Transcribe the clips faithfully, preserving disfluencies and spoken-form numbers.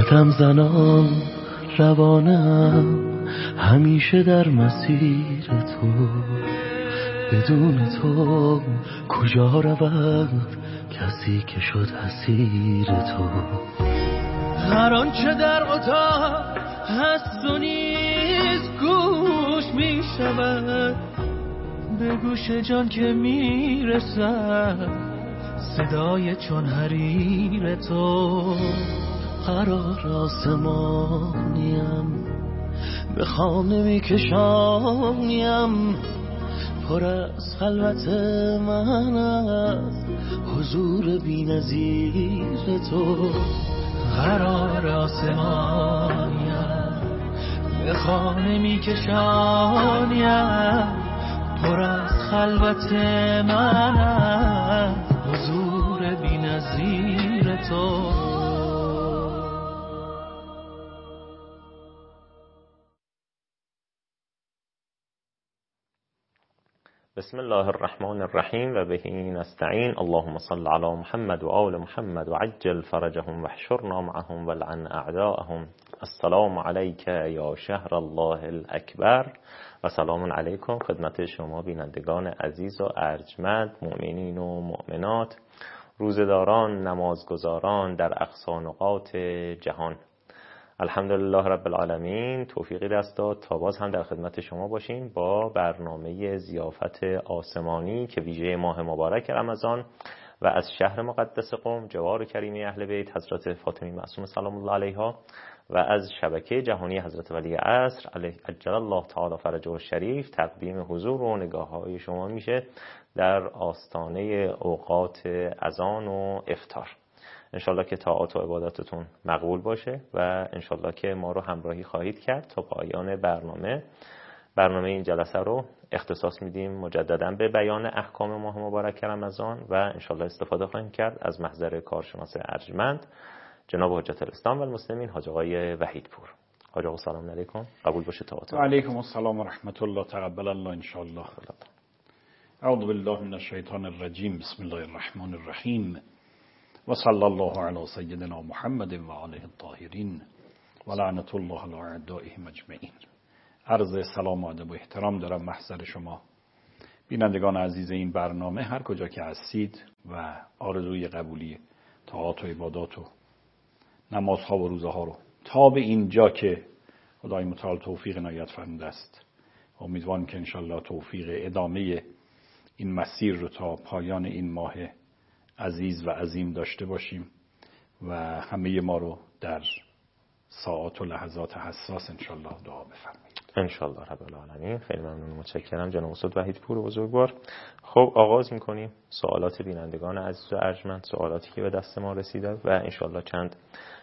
قدم زنان روانم همیشه در مسیر تو، بدون تو کجا رود کسی که شد اسیر تو. هر آنچه در اتاق هست و نیست گوش می شود، به گوش جان که می رسد صدای چون حریر تو. قرار آسمانیم به خانه می کشانیم، پر از خلوت من از حضور بی نظیر تو. قرار آسمانیم به خانه می کشانیم، پر از خلوت من از حضور بی نظیر تو. بسم الله الرحمن الرحیم و به نستعین. اللهم صل علی محمد و آل محمد و عجل فرجهم و احشرنا معهم و لعن اعداءهم. السلام علیک یا شهر الله الاکبر و سلام علیکم خدمت شما بینندگان عزیز و ارجمند، مؤمنین و مؤمنات، روزداران، نمازگزاران در اقصا نقاط جهان. الحمدلله رب العالمین توفیقی دست داد تا باز هم در خدمت شما باشیم با برنامه ضیافت آسمانی که ویژه ماه مبارک رمضان و از شهر مقدس قم جوار کریمی اهل بیت حضرت فاطمه معصومه سلام الله علیها و از شبکه جهانی حضرت ولی عصر عجل الله تعالی فرجه الشریف تقدیم حضور و نگاه های شما میشه در آستانه اوقات اذان و افطار. انشالله که طاعات و عباداتتون مقبول باشه و انشالله که ما رو همراهی خواهید کرد تا پایان برنامه. برنامه این جلسه رو اختصاص میدیم مجددا به بیان احکام ماه مبارک رمضان و انشالله استفاده خواهیم کرد از محضر کارشناس ارجمند جناب حجت الاسلام و المسلمین حاج آقای وحیدپور. حاج آقا سلام علیکم، قبول باشه طاعات. و علیکم السلام و رحمت الله، تقبل الله انشالله. اعوذ بالله من الشیطان الرجیم، بسم الله الرحمن الرحیم و صلی الله علی سیدنا محمد و آله الطاهرین و لعنت الله علی اعدائهم اجمعین. عرض سلام و ادب و احترام دارم محضر شما بینندگان عزیز این برنامه، هر کجا که هستید و آرزوی قبولی طاعات و عبادات و نمازها و روزها رو تا به اینجا که خدای متعال توفیق عنایت فرموده است، امیدوارم که انشالله توفیق ادامه این مسیر رو تا پایان این ماه عزیز و عظیم داشته باشیم و همه ما رو در ساعات و لحظات حساس انشالله دعا بفرمایید. انشالله رب العالمین. خیلی ممنون، متشکرم جناب استاد وحیدپور بزرگوار. خب آغاز میکنیم سوالات بینندگان عزیز و ارجمند، سوالاتی که به دست ما رسیده و انشالله چند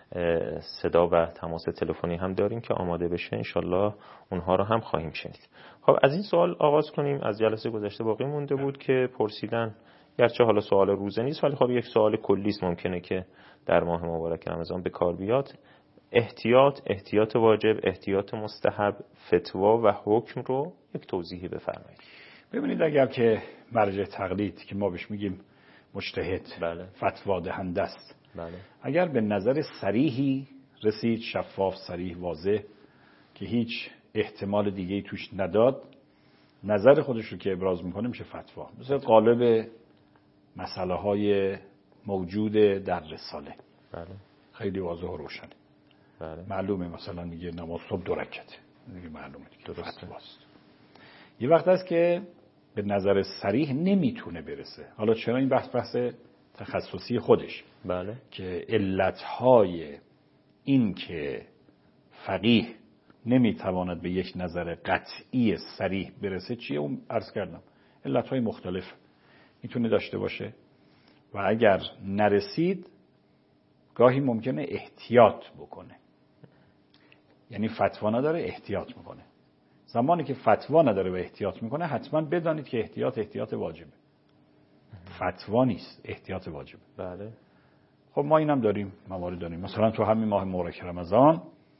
صدا و تماس تلفنی هم داریم که آماده بشه، انشالله اونها رو هم خواهیم شنید. خب از این سوال آغاز کنیم. از جلسه گذشته باقی مونده بود که پرسیدن، گرچه حالا سوال روزه نیست ولی خب یک سوال کلی است ممکنه که در ماه مبارک رمضان به کار بیاد. احتیاط، احتیاط واجب، احتیاط مستحب، فتوا و حکم رو یک توضیحی بفرمایید. ببینید، اگر که مرجع تقلید که ما بهش میگیم مجتهد، بله، فتوا دهنده است، بله، اگر به نظر صریحی رسید، شفاف، صریح، واضح، که هیچ احتمال دیگه‌ای توش نداد، نظر خودش رو که ابراز میکنه میشه فتوا. مثل قالب مسئله های موجود در رساله، بله، خیلی واضح و روشنه. بله، معلومه مثلا میگه نماز صبح دو رکعته، میگه معلومه دیگه فتواست. یه وقت هست که به نظر صریح نمیتونه برسه. حالا چرا؟ این بحث بحث تخصصی خودش، بله، که علتهای این که فقیه نمیتواند به یک نظر قطعی صریح برسه چیه؟ اون عرض کردم علتهای مختلف میتونه داشته باشه و اگر نرسید گاهی ممکنه احتیاط بکنه. یعنی فتوا نداره، احتیاط میکنه. زمانی که فتوا نداره و احتیاط میکنه، حتما بدانید که احتیاط احتیاط واجبه، فتوا نیست، احتیاط واجبه. بله. خب ما اینم داریم، موارد داریم. مثلا تو همین ماه مبارک رمضان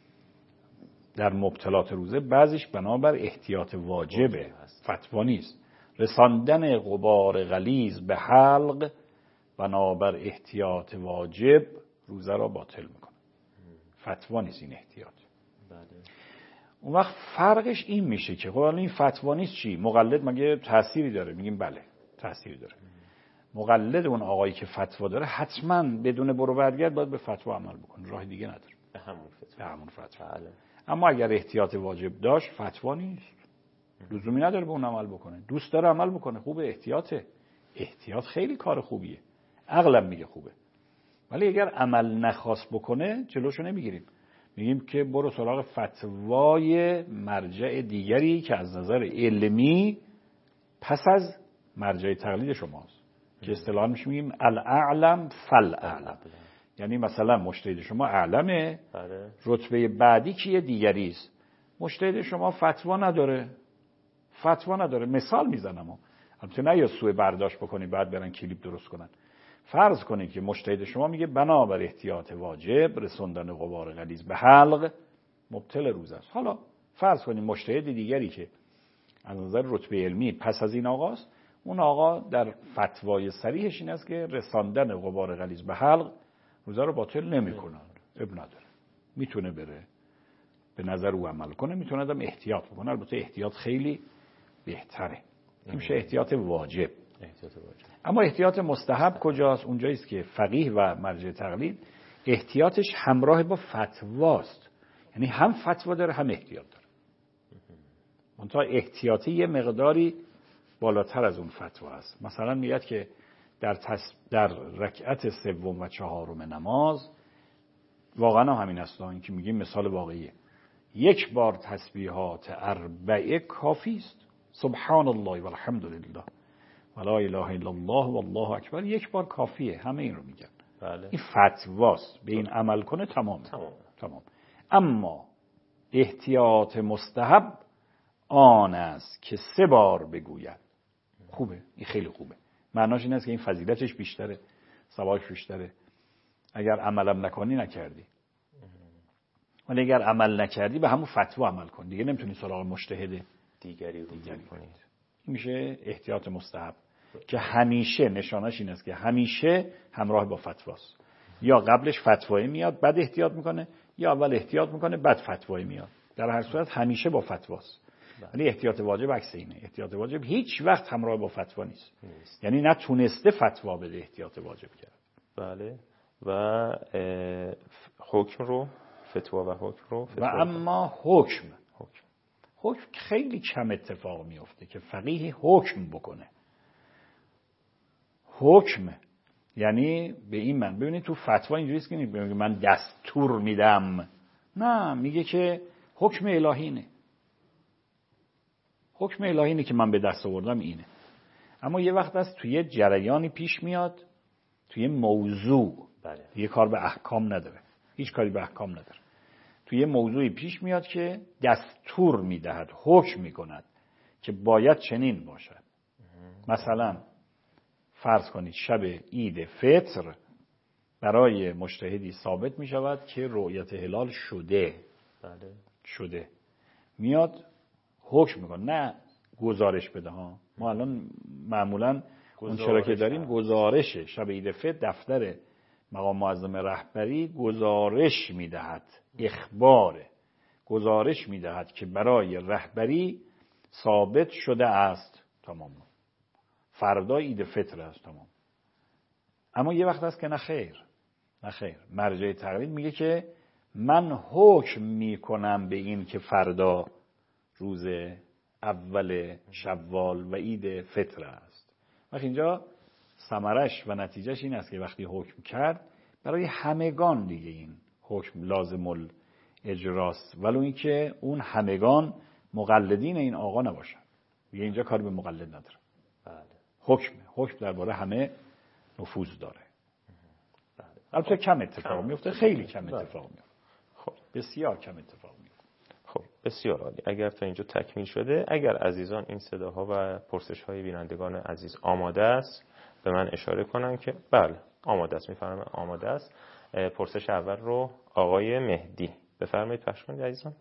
در مبطلات روزه بعضیش بنابر احتیاط واجبه، فتوا نیست. رساندن غبار غلیظ به حلق بنابر احتیاط واجب روزه را باطل میکنه. فتوا نیست این احتیاط. بله. اون وقت فرقش این میشه که خب این فتوا نیست چی؟ مقلد مگه تأثیری داره؟ میگیم بله تأثیری داره. مقلد اون آقایی که فتوا داره حتما بدون برو برگرد باید به فتوا عمل بکنه، راه دیگه نداره. به همون فتوا. به همون فتوا. بله. اما اگر احتیاط واجب داشت فتوا نیست. لزومی نداره به اون عمل بکنه. دوست داره عمل بکنه، خوبه، احتیاطه. احتیاط خیلی کار خوبیه. عقلم میگه خوبه. ولی اگر عمل نخواست بکنه جلوشو نمیگیریم. میگیم که برو سراغ فتوای مرجع دیگری که از نظر علمی پس از مرجع تقلید شماست. که اصطلاحاً میشه میگیم الاعلم فالاعلم. یعنی مثلا مجتهد شما اعلمه، رتبه بعدی کیه؟ دیگری است. مجتهد شما فتوا نداره. فتوا نداره. مثال میزنم. البته نه یا سوء برداشت بکنید بعد برن کلیپ درست کنن. فرض کنید که مجتهد شما میگه بنابر احتیاط واجب رسوندن غبار غلیظ به حلق مبطل روزه است. حالا فرض کنید مجتهد دیگری که از نظر رتبه علمی پس از این آقاست، اون آقا در فتوای صریحش این است که رساندن غبار غلیظ به حلق روزه رو باطل نمیکنه. اب نداره. میتونه بره به نظر او عمل کنه، میتونه آدم احتیاط بکنه. البته احتیاط خیلی بهتره. این میشه احتیاط واجب. احتیاط واجب. اما احتیاط مستحب کجاست؟ اونجایی است که فقیه و مرجع تقلید احتیاطش همراه با فتواست. یعنی هم فتوا داره هم احتیاط داره. منتها احتیاطی یه مقداری بالاتر از اون فتوا است. مثلا میگه که در تس... در رکعت سوم و چهارم نماز واقعا هم همین است. این که میگیم مثال واقعیه. یک بار تسبیحات اربعه کافی است. سبحان الله و الحمد لله و لا اله الا الله و الله اکبر یک بار کافیه. همه این رو میگن. بله. این فتواست. به این عمل کنه تمام. تمام. تمام. اما احتیاط مستحب آن است که سه بار بگوید. خوبه. این خیلی خوبه. معناش این است که این فضیلتش بیشتره، ثوابش بیشتره. اگر عملم نکنی نکردی. ولی اگر عمل نکردی به همون فتوا عمل کن. دیگه نمیتونی سراغ مجتهد دیگری رو کنید. این میشه احتیاط مستحب که همیشه نشانش این است که همیشه همراه با فتواست. یا قبلش فتوایی میاد بعد احتیاط میکنه، یا اول احتیاط میکنه بعد فتوایی میاد. در هر صورت همیشه با فتواست. ولی احتیاط واجب عکس اینه. احتیاط واجب هیچ وقت همراه با فتوا نیست. نیست. یعنی نتونسته فتوا بده احتیاط واجب کرد. بله. و حکم رو فتوا و حکم رو فتوا و اما حکم حکم حکم خیلی کم اتفاق میفته که فقیه حکم بکنه. حکم یعنی به این من ببینید تو فتوا اینجوری است که میگه من دستور میدم. نه، میگه که حکم الهی اینه. حکم الهی اینه که من به دست آوردم اینه. اما یه وقت است توی جریانی پیش میاد، توی موضوع بله. یه کار به احکام نداره، هیچ کاری به احکام نداره. توی موضوعی پیش میاد که دستور میدهد، حکم میکند که باید چنین باشد. مثلا فرض کنید شب عید فطر برای مجتهدی ثابت میشود که رؤیت هلال شده. بله. شده. میاد حکم میکنه، نه گزارش بده ها. ما الان معمولا اون چرا که داریم گزارشه. شب عید فطر دفتر مقام معظم رهبری گزارش میدهد، اخباره، گزارش میدهد که برای رهبری ثابت شده است. تمام. فردا عید فطر است. تمام. اما یه وقت هست که نه خیر، نه خیر. مرجع تقلید میگه که من حکم میکنم به این که فردا روز اول شوال و عید فطر است. وقتی اینجا ثمرش و نتیجهش این است که وقتی حکم کرد برای همگان دیگه این حکم لازم الاجراست، ولو این که اون همگان مقلدین این آقا نباشن. دیگه اینجا کار به مقلد نداره. بله. حکم حکم درباره همه نفوذ داره. بله. البته کم اتفاق میفته، خیلی کم اتفاق میفته. خب بسیار کم اتفاق میفته. خب بسیار عالی. اگر تا اینجا تکمیل شده، اگر عزیزان این صداها و پرسش‌های بینندگان عزیز آماده است به من اشاره کنن که بله آماده است. میفرمایید آماده است. پرسش اول رو آقای مهدی بفرمایید پخش کنید عزیزان.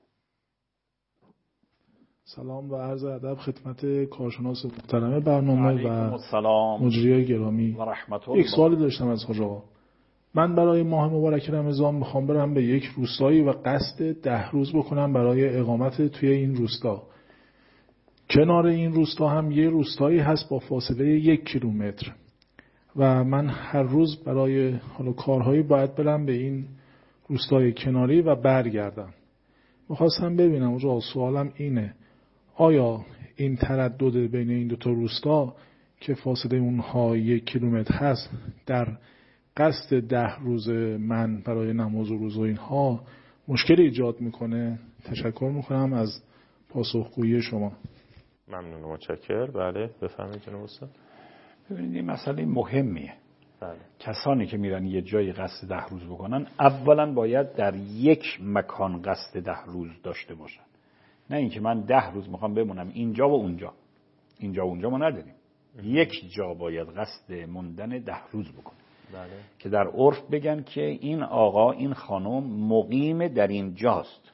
سلام و عرض ادب خدمت کارشناس محترم برنامه و مجریای گرامی. و رحمت الله. یک سوالی داشتم از حاج آقا. من برای ماه مبارک رمضان میخوام برم به یک روستایی و قصد ده روز بکنم برای اقامت توی این روستا. کنار این روستا هم یه روستایی هست با فاصله یک کیلومتر و من هر روز برای حالا کارهایی باید برم به این روستای کناری و برگردم. میخواستم ببینم اونجا سوالم اینه، آیا این تردد بین این دوتا روستا که فاصله اونها یک کیلومتر هست در قصد ده روز من برای نماز و روزه اینها مشکل ایجاد میکنه؟ تشکر میکنم از پاسخگویی شما. ممنون و متشکر. بله بفرمایید جناب استاد. ببینید این مسئله مهمیه. بله. کسانی که میرن یه جایی قصد ده روز بکنن اولا باید در یک مکان قصد ده روز داشته باشن، نه اینکه من ده روز میخوام بمونم اینجا و اونجا. اینجا و اونجا ما نداریم. یک جا باید قصد موندن ده روز بکنه. بله. که در عرف بگن که این آقا این خانم مقیم در این جاست.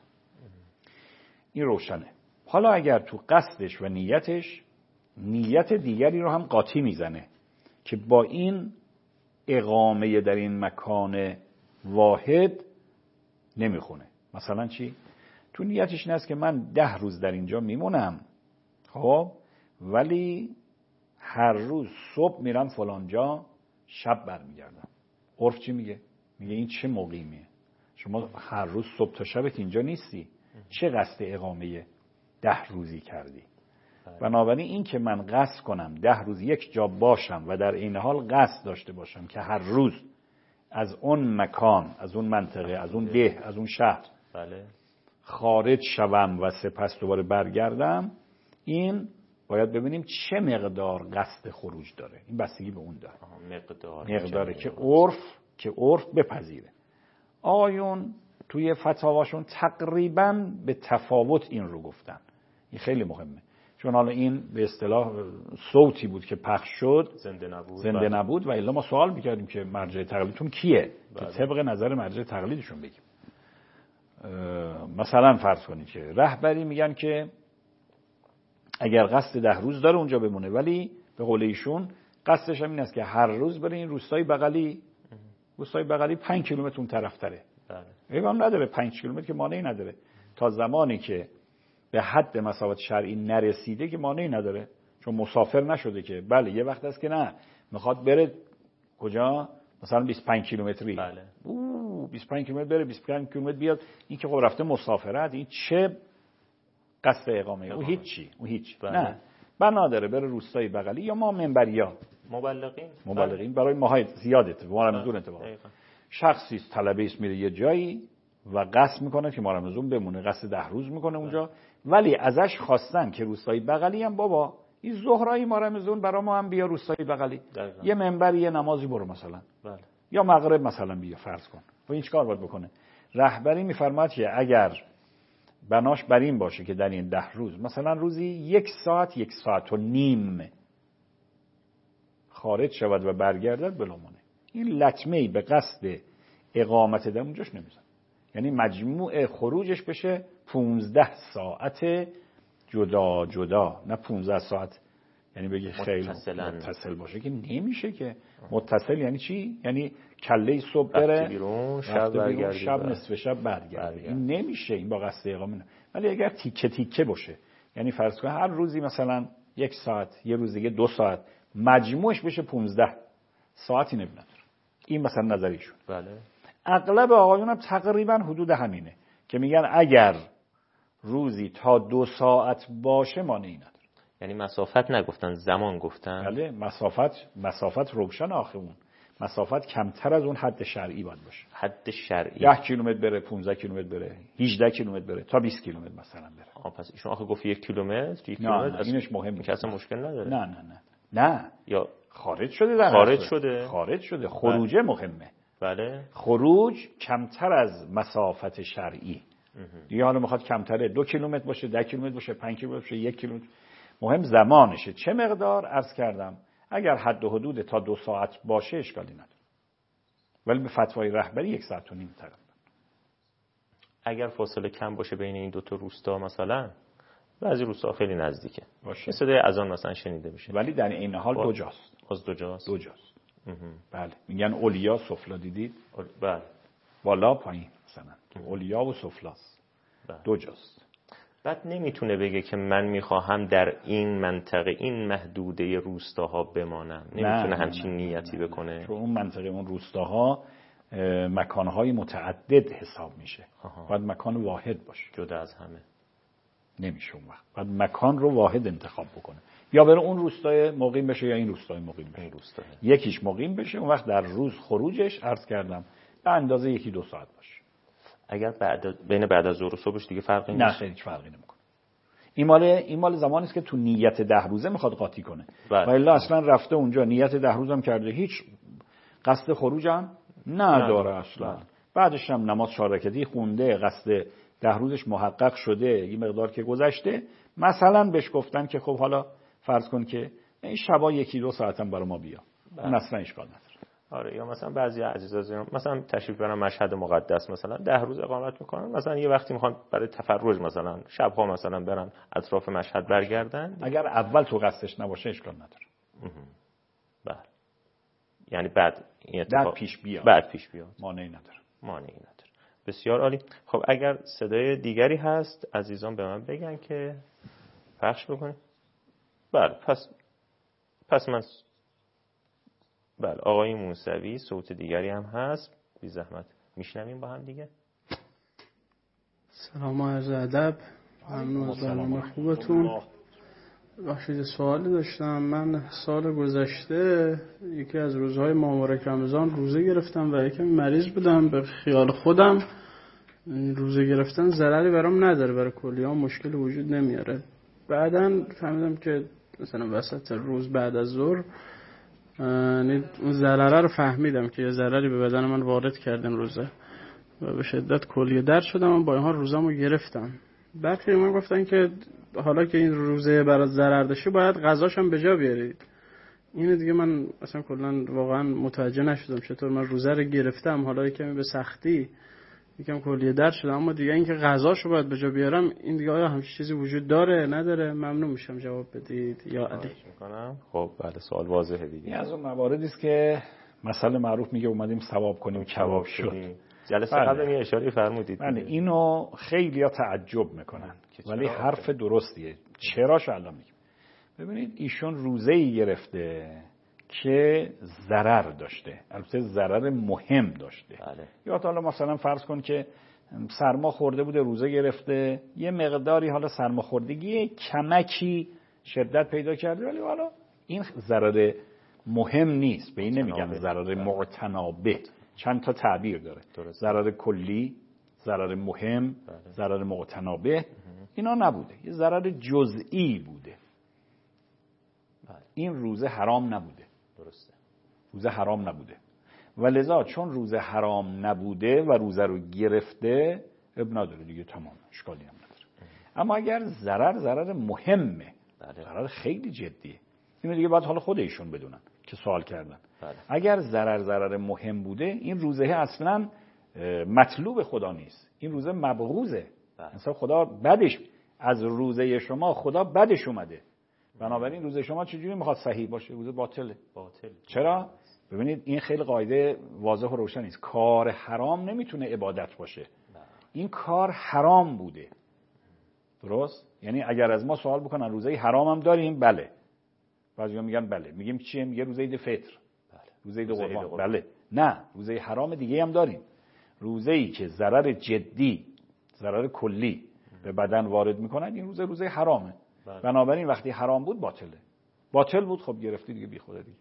این روشنه. حالا اگر تو قصدش و نیتش نیت دیگری رو هم قاطی میزنه که با این اقامه در این مکان واحد نمیخونه، مثلا چی؟ تو نیتش این است که من ده روز در اینجا میمونم، خب ولی هر روز صبح میرم فلانجا، شب برمیگردم. عرف چی میگه؟ میگه این چه مقیمیه؟ شما هر روز صبح تا شبت اینجا نیستی، چه قصد اقامه ده روزی کردی؟ بنابراین این که من قصد کنم ده روز یک جا باشم و در این حال قصد داشته باشم که هر روز از اون مکان، از اون منطقه، از اون ده، از اون شهر بله. خارج شوم و سپس دوباره برگردم، این باید ببینیم چه مقدار قصد خروج داره. این بستگی به اون داره. مقدار مقداره که عرف که عرف بپذیره. آیون توی فتاواشون تقریباً به تفاوت این رو گفتن. این خیلی مهمه، چون حالا این به اصطلاح صوتی بود که پخش شد، زنده نبود زنده بله. نبود و الا ما سوال میکردیم که مرجع تقلیدتون کیه؟ بله. که طبق نظر مرجع تقلیدشون بگیم. مثلا فرض کنید که رهبری میگن که اگر قصد ده روز داره اونجا بمونه، ولی به قول ایشون قصدش هم این است که هر روز بره این روستای بغلی، روستای بغلی پنج کیلومتر اون طرف تره. بله. ایوان نداره، پنج کیلومتر که مانعی نداره. تا زمانی که به حد مسافت شرعی نرسیده که مانعی نداره، چون مسافر نشده که. بله یه وقت است که نه، میخواد بره کجا؟ مثلا بیست و پنج کیلومتری. بله. اوه بیست و پنج کیلومتر بره، بیست و پنج کیلومتر بیاد. این که خب رفته مسافرت، این چه قصد اقامه؟ او هیچی، او هیچ. بله. نه. بنا داره بره روستای بغلی یا ما منبریا مبلغین مبلغین برای ماهای زیادت ما رمضان اتفاق. شخصی طلبه است میره یه جایی و قصد میکنه که ما رمضان بمونه، قصد ده روز میکنه اونجا، ولی ازش خواستن که روستای بغلی هم بابا این ظهرای ما رمضان برا ما هم بیا روستای بغلی، دقیقا. یه منبر یه نمازی برو مثلا. بله. یا مغرب مثلا بیا فرض کن. و این چیکار باید بکنه؟ رهبری میفرماد که اگر بناش بر این باشه که در این ده روز مثلا روزی یک ساعت یک ساعت و نیم خارج شود و برگردد بلامونه، این لطمه‌ای به قصد اقامت در اونجاش نمیزن. یعنی مجموع خروجش بشه پونزده ساعت جدا جدا، نه پونزده ساعت یعنی بگی خیلی متصل باشه که نمیشه که. متصل یعنی چی؟ یعنی کله صبح بره بیرون شب برگرده، شب نصف شب برگرده. این نمیشه، این با قصد اقامه نه. ولی اگر تیکه تیکه باشه، یعنی فرض کن هر روزی مثلا یک ساعت، یه روز دیگه دو ساعت، مجموعش بشه پونزده ساعتی نمیدونم. این مثلا نظریشون. بله. اغلب آقایون هم تقریبا حدود همینه که میگن اگر روزی تا دو ساعت باشه مانعی نداره. یعنی مسافت نگفتن، زمان گفتن. بله مسافت مسافت روشن آخه اون مسافت کمتر از اون حد شرعی باید باشه. حد شرعی ده کیلومتر بره، پانزده کیلومتر بره، هجده کیلومتر بره، تا بیست کیلومتر مثلا بره. آه پس ایشون آخه گفت یک کیلومتر، یک نه کیلومتر نه اینش مهم که اصلا مشکل نداره. نه نه نه نه یا خارج شده در خارج اصل. شده خارج شده خروجه مهمه. بله. خروج کمتر از مسافت شرعی. دیگه حالا میخواد کمتره، دو کیلومتر باشه، ده کیلومتر باشه، پنج کیلومتر باشه، یک کیلومتر، مهم زمانشه. چه مقدار؟ عرض کردم اگر حد و حدود تا دو ساعت باشه اشکالی نداره، ولی به فتوای رهبری یک ساعت و نیم طرف. اگر فاصله کم باشه بین این دو تا روستا، مثلا بعضی روستا خیلی نزدیکه باشه، صدای اذان مثلا شنیده میشه، ولی در این حال دو جاست. باز دو جاست. دو جاست. بله میگن اولیا سفلا، دیدید؟ بله. بالا پایین مثلا تو اولیا و سفلاست، دو جاست. بعد نمیتونه بگه که من میخواهم در این منطقه این محدوده روستاها بمانم، نمیتونه همچین نیتی بکنه، چون اون منطقه اون روستاها مکانهای متعدد حساب میشه. باید مکان واحد باشه جدا از همه، نمیشه اون وقت باید مکان رو واحد انتخاب بکنه، یا بره اون روستای مقیم بشه یا این روستای مقیم بشه. روستای. یکیش مقیم بشه، اون وقت در روز خروجش عرض کردم به اندازه یکی دو ساعت باشه. اگر بعد بین بعد از ظهر و صبحش دیگه فرقی نه نیست؟ خیلی فرقی نمیکنه. این مال این مال زمانی است که تو نیت ده روزه میخواد قاطی کنه. و الا اصلا رفته اونجا نیت ده روزم کرده، هیچ قصد خروجم نداره اصلا. بعدش هم نماز چهار رکعتی خونده، قصد ده روزش محقق شده، یه مقدار که گذشته، مثلا بهش گفتن که خب حالا فرض کن که این شبا یکی دو ساعتم برای ما بیا، اون اصلا اشکال نداره. آره، یا مثلا بعضی عزیزا مثلا تشریف برن مشهد مقدس، مثلا ده روز اقامت میکنن، مثلا یه وقتی میخوان برای تفرج مثلا شبها مثلا برن اطراف مشهد برگردن، اگر اول تو قصدش نباشه اشکال نداره. بله، یعنی بعد این اتفاق بعد پیش بیاد، بعد پیش بیاد مانعی نداره. مانعی نداره. بسیار عالی. خب اگر صدای دیگری هست عزیزان به من بگن که پخش بکنیم. بله، پس پس من بله آقای موسوی صوت دیگری هم هست، بی زحمت میشنویم با هم دیگه. سلام و عرض ادب، ممنون از برنامه خوبتون. بخشید سوالی داشتم. من سال گذشته یکی از روزهای مبارک رمضان روزه گرفتم و یکم مریض بودم. به خیال خودم روزه گرفتن ضرری برام نداره، برای کلیه‌ها مشکلی وجود نمیاره. بعداً فهمیدم که مثلا وسط روز بعد از ظهر اون ضرره رو فهمیدم که یه ضرری به بدن من وارد کردن روزه و به شدت کلیه درد شدم و با این حال روزم رو گرفتم. برخی من گفتن که حالا که این روزه برات ضرر داشته باید غذاش هم به جا بیارید. اینو دیگه من اصلا کلا واقعا متوجه نشدم چطور من روزه رو گرفتم، حالا یکم به سختی یکم کلیه درد شدم، اما دیگه اینکه غذاشو باید به جا بیارم این دیگه آیا همچین چیزی وجود داره نداره؟ ممنون میشم جواب بدید یا علی. خب بله، سوال واضحه دیگه. این از اون مواردی است که مسئله معروف میگه اومدیم ثواب کنیم کباب شد. جلسه قبل یه اشاره فرمودید. بله، اینو خیلی‌ها تعجب میکنن ولی حرف درستیه. چراش الان میگم. ببینید ایشون روزه‌ای گرفته که ضرر داشته، البته ضرر مهم داشته. بله. یا حالا مثلا فرض کن که سرما خورده بوده روزه گرفته، یه مقداری حالا سرماخوردگی کمکی شدت پیدا کرده، ولی حالا این ضرر مهم نیست، به این نمیگن ضرر معتنابه. چند تا تعبیر داره، ضرر کلی، ضرر مهم، ضرر معتنابه. اینا نبوده، یه ضرر جزئی بوده. این روزه حرام نبوده. درسته، روزه حرام نبوده و لذا چون روزه حرام نبوده و روزه رو گرفته اب نداره دیگه، تمام، اشکالی هم نداره. اما اگر ضرر ضرر مهمه، ضرر خیلی جدیه، اینو دیگه باید حالا خود ایشون بدونن که سوال کردن. بله. اگر ضرر ضرر مهم بوده، این روزه اصلا مطلوب خدا نیست، این روزه مبغوزه. مثلا خدا بدش از روزه شما خدا بدش اومده، بنابراین روزه شما چجوری میخواد صحیح باشه؟ روزه باطله. باطل. چرا؟ ببینید این خیلی قاعده واضح و روشن است. کار حرام نمیتونه عبادت باشه. نه. این کار حرام بوده. درست؟ یعنی اگر از ما سوال بکنن روزه حرام هم داریم؟ بله. بعضیا میگن بله. میگیم چیه؟ میگه روزه عید فطر. بله. روزه عید قربان. بله. نه، روزه حرام دیگه هم داریم. روزه‌ای که ضرر جدی، ضرر کلی به بدن وارد میکنن، این روزه روزه حرامه. بله. بنابراین وقتی حرام بود باطله. باطل بود خب گرفتی دیگه، بی خود دیگه.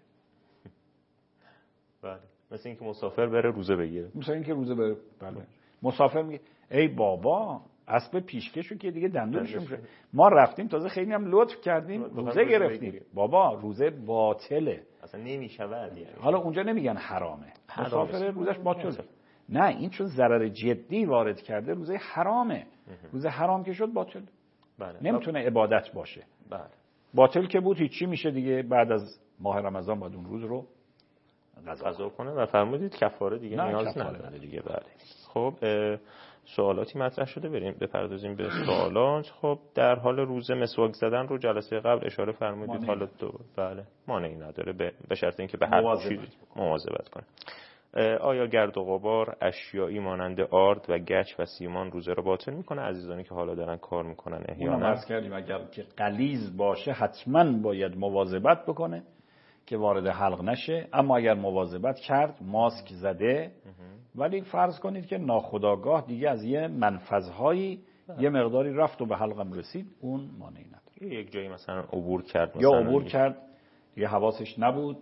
بله. مثل اینکه مسافر بره روزه بگیره. مثل اینکه روزه بره. بله. مسافر میگه ای بابا اسب پیشکشو که دیگه دندونش میشه. ما رفتیم تازه خیلی هم لطف کردیم روزه, روزه گرفتیم. بگیره. بابا روزه باطله. اصلا نمیشود یعنی. حالا اونجا نمیگن حرامه. مسافر روزش باطله. نه، این چون ضرر جدی وارد کرده روزه حرامه. روزه حرام که شد باطل. بله. نمیتونه عبادت باشه. بله. باطل که بود هیچی میشه دیگه. بعد از ماه رمضان باید اون روز رو غذا کنه و فرمودید کفاره دیگه نیاز نداره دیگه. بله. خب سوالاتی مطرح شده، بریم بپردازیم به سوالات. خب در حال روزه مسواک زدن رو جلسه قبل اشاره فرمودید، حالا دو بله مانعی نداره به شرط اینکه به هر چیزی مواظبت کنه. آیا گرد و غبار اشیایی مانند آرد و گچ و سیمان روزه رو باطل میکنه؟ عزیزانی که حالا دارن کار میکنن احیانا اونم عرض کردیم اگر که غلیظ باشه حتما باید مواظبت بکنه که وارد حلق نشه، اما اگر مواظبت کرد ماسک زده ولی فرض کنید که ناخودآگاه دیگه از یه منفذهایی یه مقداری رفت و به حلقم رسید، اون مانعی نداره. یک جایی مثلا عبور کرد مثلا یا عبور کرد دیگه حواسش نبود،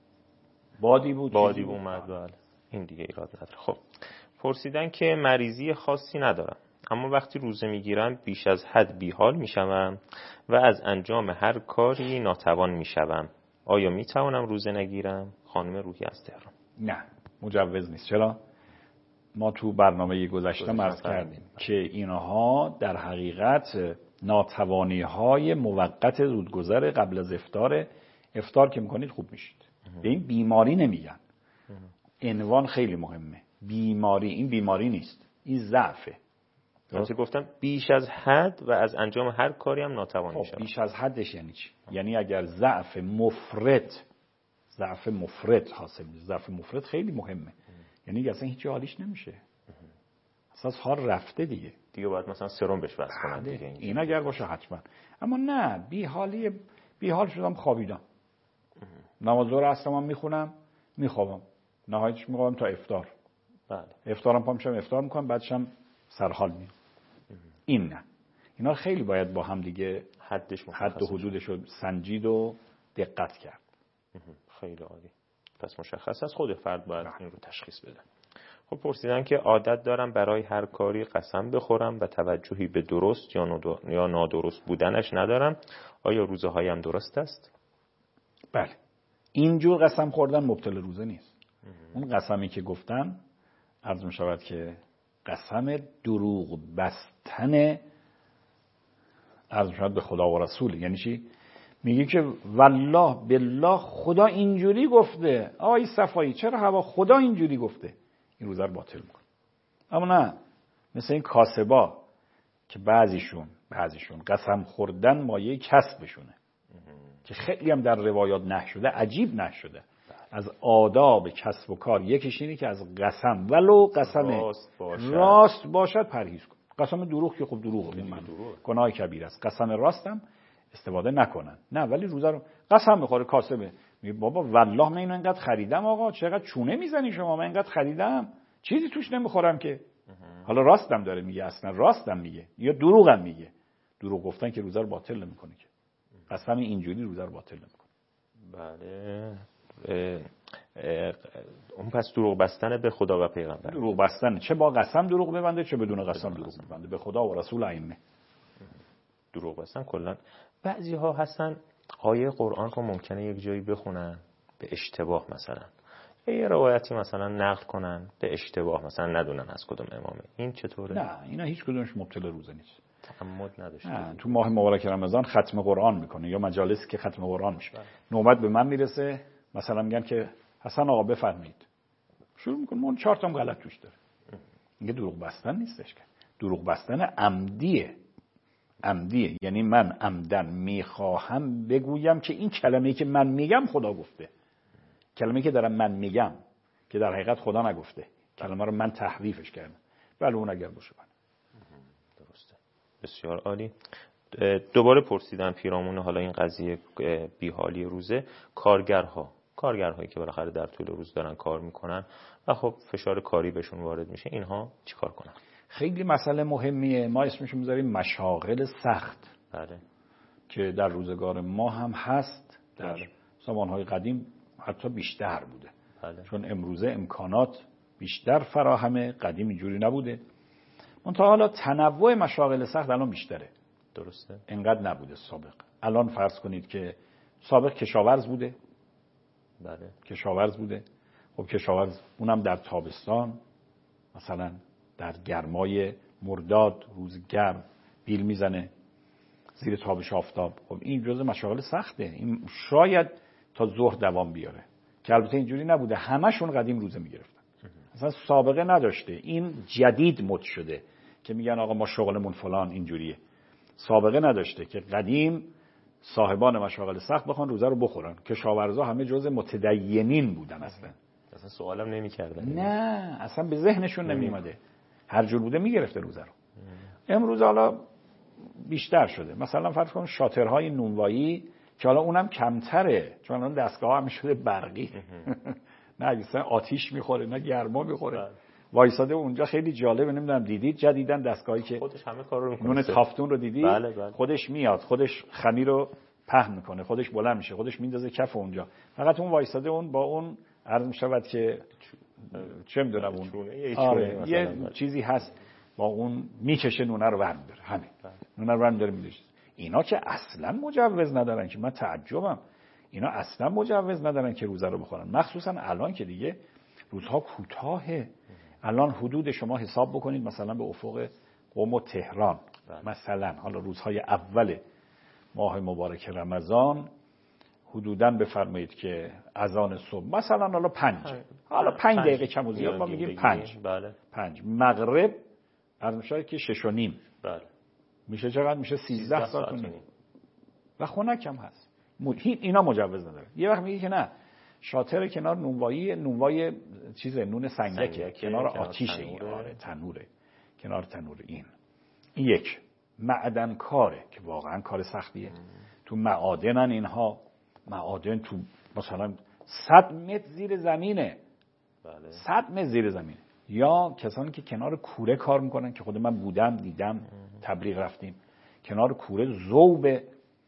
بادی بود بادی بود اومد، بله این دیگه ایراد نداره. خب پرسیدن که مریضی خاصی ندارم اما وقتی روزه میگیرم بیش از حد بیحال میشوم و از انجام هر کاری ناتوان میشوم، آیا میتوانم روزه نگیرم؟ خانم روحی از تهران. نه مجوز نیست. چرا؟ ما تو برنامه گذشته عرض کردیم که اینها در حقیقت ناتوانی های موقت زودگذر قبل از افطار. افطار که میکنید خوب میشید. به این بیماری نمیگن. عنوان خیلی مهمه. بیماری، این بیماری نیست، این ضعفه. درسته گفتم بیش از حد و از انجام هر کاری هم ناتوان میشه. بیش از حدش یعنی چی؟ یعنی اگر ضعف مفرط ضعف مفرط حاصل میشه. ضعف مفرط خیلی مهمه. یعنی اصلا هیچ حالیش نمیشه. اساس حال رفته دیگه. دیگه باید مثلا سرم بهش وصل کنن دیگه. این اگر باشه حتما. اما نه، بی حالی بی حال شدم خوابیدم. نماز ظهر اصلا میخونم میخوابم. نهایتش میخوابم تا افطار. بله. افطارم پا میشم افطار میکنم بعدش هم سرحال میام. این نه. اینا خیلی باید با هم دیگه حدش حد و حدودش رو سنجید و دقت کرد. خیلی عالی. پس مشخص است خود فرد باید این رو تشخیص بده. خب پرسیدن که عادت دارم برای هر کاری قسم بخورم و توجهی به درست یا نادرست بودنش ندارم، آیا روزه هایم درست است؟ بله. اینجور قسم خوردن مبطل روزه نیست. اون قسمی که گفتن عرض می شود که قسم دروغ بستن عرض می شود به خدا و رسول. یعنی چی؟ میگه که والله بالله خدا اینجوری گفته. آی صفایی چرا هوا خدا اینجوری گفته؟ این روزه رو باطل میکنه. اما نه، مثل این کاسبا که بعضیشون بعضیشون قسم خوردن مایه کسبشونه که خیلی هم در روایات نه شده، عجیب نه شده. از آداب کسب و کار یکیش اینه که از قسم ولو قسم راست باشد, راست باشد پرهیز کن. قسم دروغ که خب دروغه، من گناه کبیر است. قسم راستم استفاده نکنن. نه ولی روزه رو قسم میخوره کاسبه، میگه بابا والله من اینو انقدر خریدم آقا، چقدر چونه میزنی شما، من انقدر خریدم چیزی توش نمیخورم که. حالا راستم داره میگه، اصلا راستم میگه یا دروغم میگه. دروغ گفتن که روزه رو باطل نمیکنه که. قسم اینجوری روزه رو باطل نمیکنه. بله. اه اه اون پس دروغ بستن به خدا و پیغمبر. دروغ بستن چه با قسم دروغ ببنده چه بدون قسم دروغ ببنده، به خدا و رسول ائمه. دروغ بستن کلا بعضی ها هستن آیه قرآن رو ممکنه یک جایی بخونن به اشتباه، مثلا یه روایتی مثلا نقل کنن به اشتباه، مثلا ندونن از کدوم امامه. این چطوره؟ نه اینا هیچ کدومش مبتلا روزه نیست. تعمد نداشته. نه تو ماه مبارک رمضان ختم قرآن میکنه یا مجالسی که ختم قرآن میشه. نوبت به من میرسه مثلا میگن که حسن آقا بفرمایید، شروع میکنه من چهار تا غلط توش داره. میگه دروغ بستن نیستش که. دروغ بستن عمدیه. عمدیه یعنی من عمدن میخواهم بگویم که این کلمه‌ای که من میگم خدا گفته، کلمه‌ای که دارم من میگم که در حقیقت خدا نگفته، کلمه رو من تحریفش کردم. بله اون اگر باشه من. درسته. بسیار عالی. دوباره پرسیدن پیرامون حالا این قضیه بیحالی روزه، کارگرها کارگرهایی که بالاخره در طول روز دارن کار میکنن و خب فشار کاری بهشون وارد میشه، اینها چیکار کنن؟ خیلی مسئله مهمیه. ما اسمشو میذاریم مشاغل سخت. بله. که در روزگار ما هم هست، در زمانهای قدیم حتی بیشتر بوده. بله. چون امروزه امکانات بیشتر فراهمه، قدیم اینجوری نبوده. منتها حالا تنوع مشاغل سخت الان بیشتره. درسته. انقدر نبوده سابق. الان فرض کنید که سابق کشاورز بوده. بله. کشاورز بوده. خب کشاورز اونم در تابستان مثلا در گرمای مرداد روز گرم بیل میزنه زیر تابش آفتاب. خب این جزء مشاغل سخته. این شاید تا ظهر دوام بیاره. که البته اینجوری نبوده، همشون قدیم روزه میگرفتن، اصلا سابقه نداشته. این جدید مد شده که میگن آقا ما شغلمون فلان اینجوریه. سابقه نداشته که قدیم صاحبان مشاغل سخت بخوان روزه رو بخورن. کشاورزا همه جزء متدینین بودن، اصلا اصلا سوالم نمی‌کردن. نه اصلا به ذهنشون نمیومده، هر جور بوده میگرفته روزه رو. امروز حالا بیشتر شده، مثلا فرض کن شاترهای نونوایی که حالا اونم کمتره چون الان دستگاه هم شده برقی نه اصلا آتیش میخوره نه گرما میخوره، وایساده اونجا. خیلی جالبه، نمیدونم دیدید جدیدن دستگاهی که خودش همه کارو میکنه، نون تافتون رو دیدید؟ بله بله. خودش میاد، خودش خمیر رو پهن میکنه، خودش بلند میشه، خودش میندازه کف اونجا، فقط اون وایساده اون با اون عرض میشود که چه میدونم اون آره یه چیزی هست با اون میکشه نونه رو ور میداره، همین نونه رو ور میداره میداره. اینا که اصلا مجوز ندارن، که من تعجبم، اینا اصلا مجوز ندارن که روزه رو بخورن، مخصوصا الان که دیگه روزها کوتاهه. الان حدود شما حساب بکنید مثلا به افق قم و تهران مثلا، حالا روزهای اول ماه مبارک رمضان حدوداً بفرمایید که اذان صبح مثلا حالا پنج، حالا پنج دقیقه کم و زیاد ما میگیم پنج، بله پنج. مغرب از میشه که شش و نیم، بله میشه چقدر؟ میشه سیزده ساعت و نیم و خنک هم هست. اینا مجوز نداره. یه وقت میگه که نه شاتر کنار نونوایی، نونوای چیز نون سنگکه کنار آتیشه، این آره تنوره، کنار تنور. این این یک معدن کاره که واقعا کار سختیه. ام. تو معادنن اینها، معادن تو مثلا صد متر زیر زمینه، بله صد متر زیر زمینه. یا کسانی که کنار کوره کار میکنن که خود من بودم دیدم، ام. تبلیغ رفتیم کنار کوره ذوبه.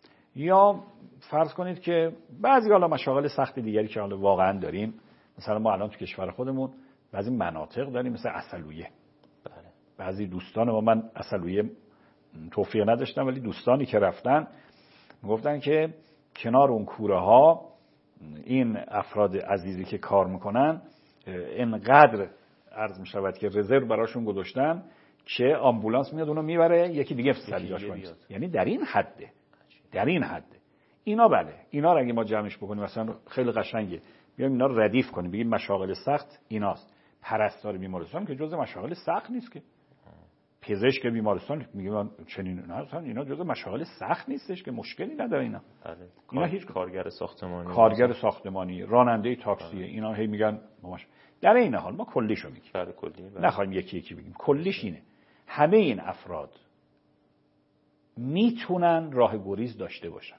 یا فرض کنید که بعضی حالا مشاغل سخت دیگری که حالا واقعا داریم، مثلا ما الان تو کشور خودمون بعضی مناطق داریم مثل عسلویه. بله. بعضی دوستان ما، من عسلویه توفیق نداشتم ولی دوستانی که رفتن گفتن که کنار اون کوره ها این افراد عزیزی که کار میکنن اینقدر عرض میشود که رزرو براشون گذاشتن که آمبولانس میاد اونو میبره یکی دیگه سریعاش وایسه. یعنی در این حده، در این حده. اینا بله، اینا رو اگه ما جمعش بکنیم مثلا خیلی قشنگه، بیایم اینا رو ردیف کنیم بگیم مشاغل سخت ایناست. پرستار بیمارستان که جزء مشاغل سخت نیست که، پزشک بیمارستان میگم چنین نه، اصلا اینا جزء مشاغل سخت نیستش که، مشکلی نداره اینا. بله. اینا هیچ کارگر ساختمانی، کارگر ساختمانی، راننده تاکسی، اینا هی میگن ماش. در این حال ما کلیشو میگیم، بله کلی، بله. نخوایم یکی یکی بگیم. کلیش اینه همه این افراد میتونن راه گریز داشته باشن.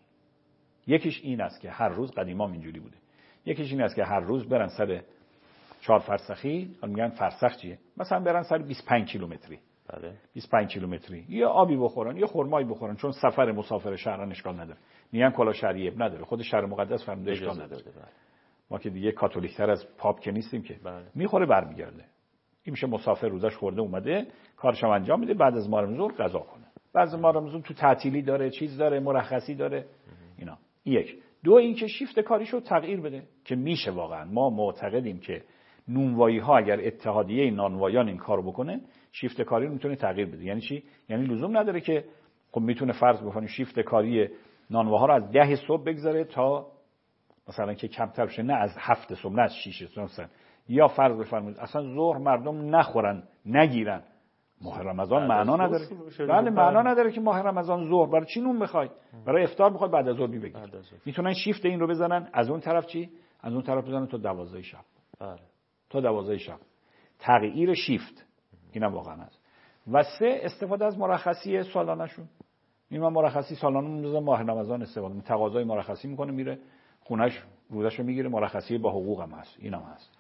یکیش این است که هر روز، قدیما اینجوری بوده، یکیش این است که هر روز برن سر چهار فرسخی، میگن فرسخ چیه؟ مثلا برن سر بیست و پنج کیلومتری، بله بیست و پنج کیلومتری، یه آبی بخورن، یه خرمایی بخورن، چون سفر مسافر شهران اشکال نداره. میگن کلا شریعه نداره، خود شهر مقدس فرموده اشکال نداره. ما که دیگه کاتولیک‌تر از پاپ که نیستیم که. بله. میخوره برمیگرده. این میشه مسافر روزش خورده اومده، کارش هم انجام میده، بعد از ماه رمضان غذا کنه. بعد از ماه رمضان تو تعطیلی داره، چیز داره، مرخصی داره. اینا. یک. دو اینکه شیفت کاریشو تغییر بده که میشه. واقعا ما معتقدیم که نونوایی ها اگر اتحادیه نانوایان این کارو بکنه، شیفت کاری رو میتونه تغییر بده. یعنی چی؟ یعنی لزوم نداره که خب میتونه فرض بکنه شیفت کاری نانواها رو از ده صبح بگذاره تا مثلا که کمتر بشه، نه از هفت صبح، نه از شش صبح مثلا. یا فرض بفرمایید اصلا ظهر مردم نخورن، نگیرن. ماه رمضان معنا نداره. بله معنا نداره که ماه رمضان ظهر برای چی نون بخوای؟ برای افطار بخوای بعد از ظهر بگیر. میتونن شیفت این رو بزنن، از اون طرف چی؟ از اون طرف بزنن تا دوازده شب. بله. تا دوازده شب. تغییر شیفت اینم واقعا هست. و سه استفاده از مرخصی سالانه‌شون. این من مرخصی سالانه میذارم ماه رمضان استفاده می تقاضای مرخصی میکنه، میره خونش روزشو میگیره، مرخصی با حقوق هم هست، اینم هست.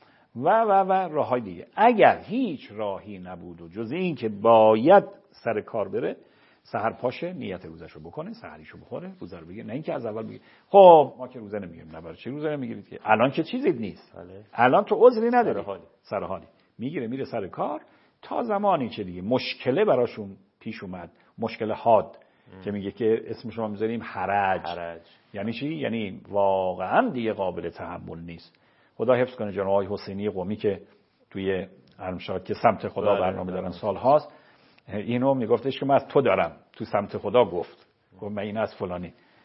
و و و راههای دیگه. اگر هیچ راهی نبود و جز این که باید سر کار بره، سحر پاشه نیت روزشو بکنه، سحریشو بخوره، روزه رو بگیره. نه اینکه از اول بگه خب ما که روزه نمیگیریم. نه برای چی روزه نمیگیرید که؟ الان که چیزی نیست. بله. الان تو عذری نداری. سر حالی. سر حالی. میگیره میره سر کار تا زمانی که دیگه مشکله براشون پیش اومد، مشکل حاد ام. که میگه که اسمش رو میذاریم حرج. حرج. یعنی چی؟ یعنی واقعا دیگه قابل تحمل نیست. خدا حفظ کنه جناب آقای حسینی قمی که توی ارمشاد که سمت خدا برنامه دارن سال هاست، اینو میگفتش که من از تو دارم، تو سمت خدا گفت. گفت من این از فلانی.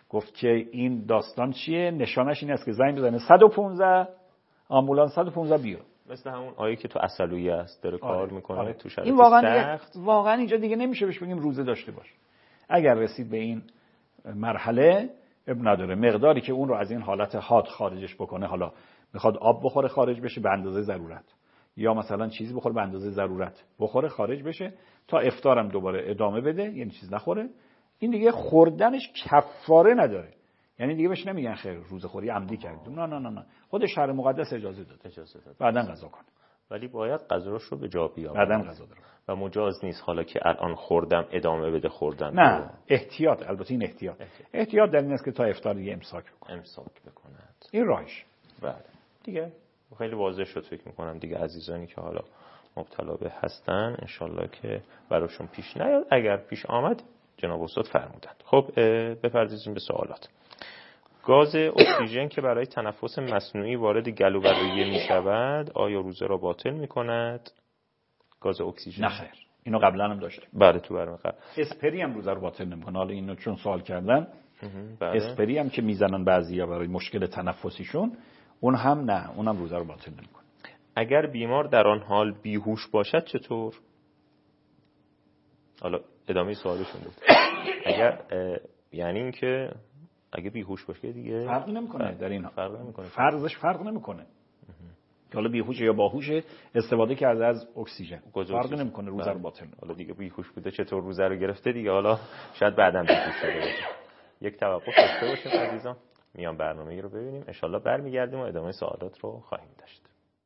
گفت که این داستان چیه؟ نشانش این است که زنگ بزنه صد و پانزده آمبولانس صد و پانزده بیاد. مثل همون آیه که تو عسلویه است داره آره. کار میکنه آره. تو شرایط این واقعا سخت. واقعا اینجا دیگه نمیشه بهش بگیم روزه داشته باش. اگر رسید به این مرحله اب نداره، مقداری که اون رو از این حالت حاد خارجش بکنه، حالا میخواد آب بخوره خارج بشه به اندازه ضرورت، یا مثلا چیزی بخوره به اندازه ضرورت بخوره خارج بشه، تا افطارم دوباره ادامه بده، یعنی چیز نخوره. این دیگه خوردنش کفاره نداره، یعنی دیگه بهش نمیگن خیر روزه خوری عمدی کردی، نه نه نه نه، خود شرع مقدس اجازه داد اجازه داد بعدن قضا کنه، ولی باید غذاش رو به جا بیاره، بعدن قضا داره و مجاز نیست حالا که الان خوردم ادامه بده خوردن. نه رو. احتیاط، البته این احتیاط احتیاط, احتیاط در این است که تا افطار دیگه امساک بکنه امساک بکند. این راهش. بله دیگه خیلی واضح شد فکر میکنم دیگه. عزیزانی که حالا مبتلا به هستن انشالله که براشون پیش نیاد، اگر پیش آمد جناب استاد فرمودند. خب بپردازیم به سوالات. گاز اکسیژن که برای تنفس مصنوعی وارد گلو و ریه می شود آیا روزه را باطل می کند؟ گاز اکسیژن نه خیر، اینو قبلا هم داشتیم. بله تو برنامه قبل. اسپری هم روزه رو باطل نمیکنه. حالا اینو چون سوال کردن، بله. اسپری هم که میزنن بعضیا برای مشکل تنفسیشون، اون هم نه، اونم روزه رو باطل نمیکنه. اگر بیمار در آن حال بیهوش باشد چطور؟ حالا ادامه سوالشون بود. اگر یعنی این که اگه بیهوش باشه دیگه فرق نمیکنه، در این فرق نمیکنه، فرضش فرق نمیکنه که حالا بیهوش یا باهوش استفاده کرده از اکسیژن، فرق نمیکنه، روزه رو باطل. حالا دیگه بیهوش بوده چطور روزه رو گرفته دیگه، حالا شاید بعداً بیهوش شده باشه. یک توقف داشته باشیم عزیزان، میان برنامه رو ببینیم، ان شاءالله برمیگردیم و ادامه سوالات رو خواهیم داشت.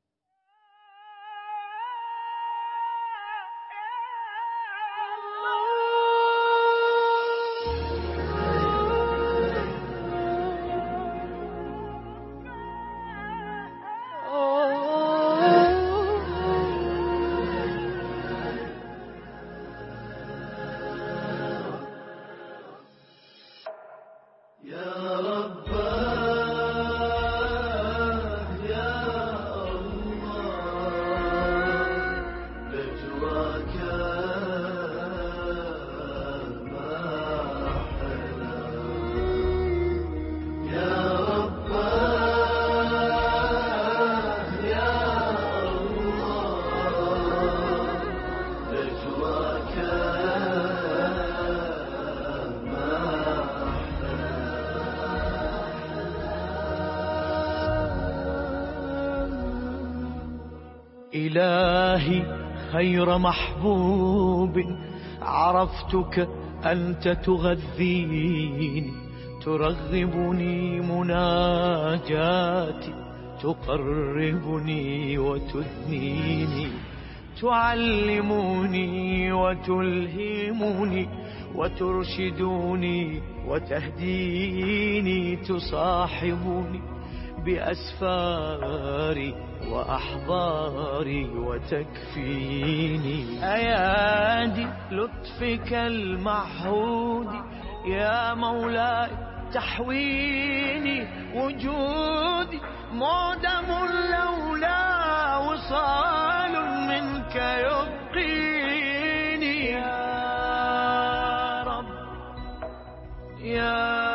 إلهي خير محبوب عرفتك أنت تغذيني ترغبني مناجاتي تقربني وتدنيني تعلمني وتلهمني وترشدني وتهديني تصاحبني بأسفاري وأحضاري وتكفيني أيادي لطفك المعهود يا مولاي تحويني وجودي معدم لولا وصال منك يبقيني يا رب يا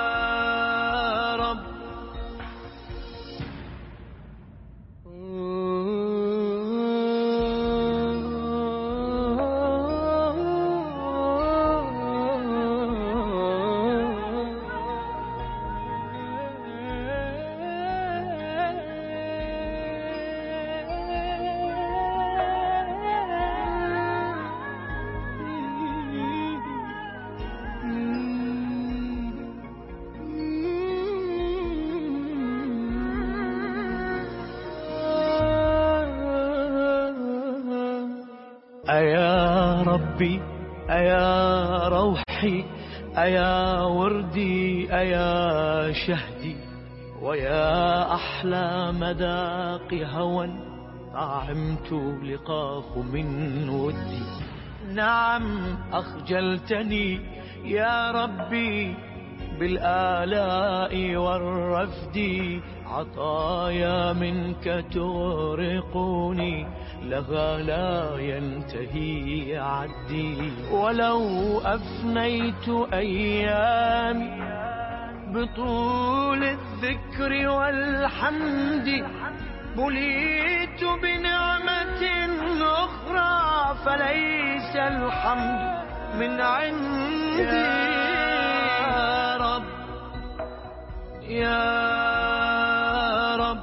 أيا ربي أيا روحي أيا وردي أيا شهدي ويا أحلى مذاق هوى طعمت لقاه من ودي نعم أخجلتني يا ربي بالآلاء والرفد عطايا منك تغرقني لها لا ينتهي عدي ولو أفنيت أيامي بطول الذكر والحمد بليت بنعمة أخرى فليس الحمد من عندي يا رب يا رب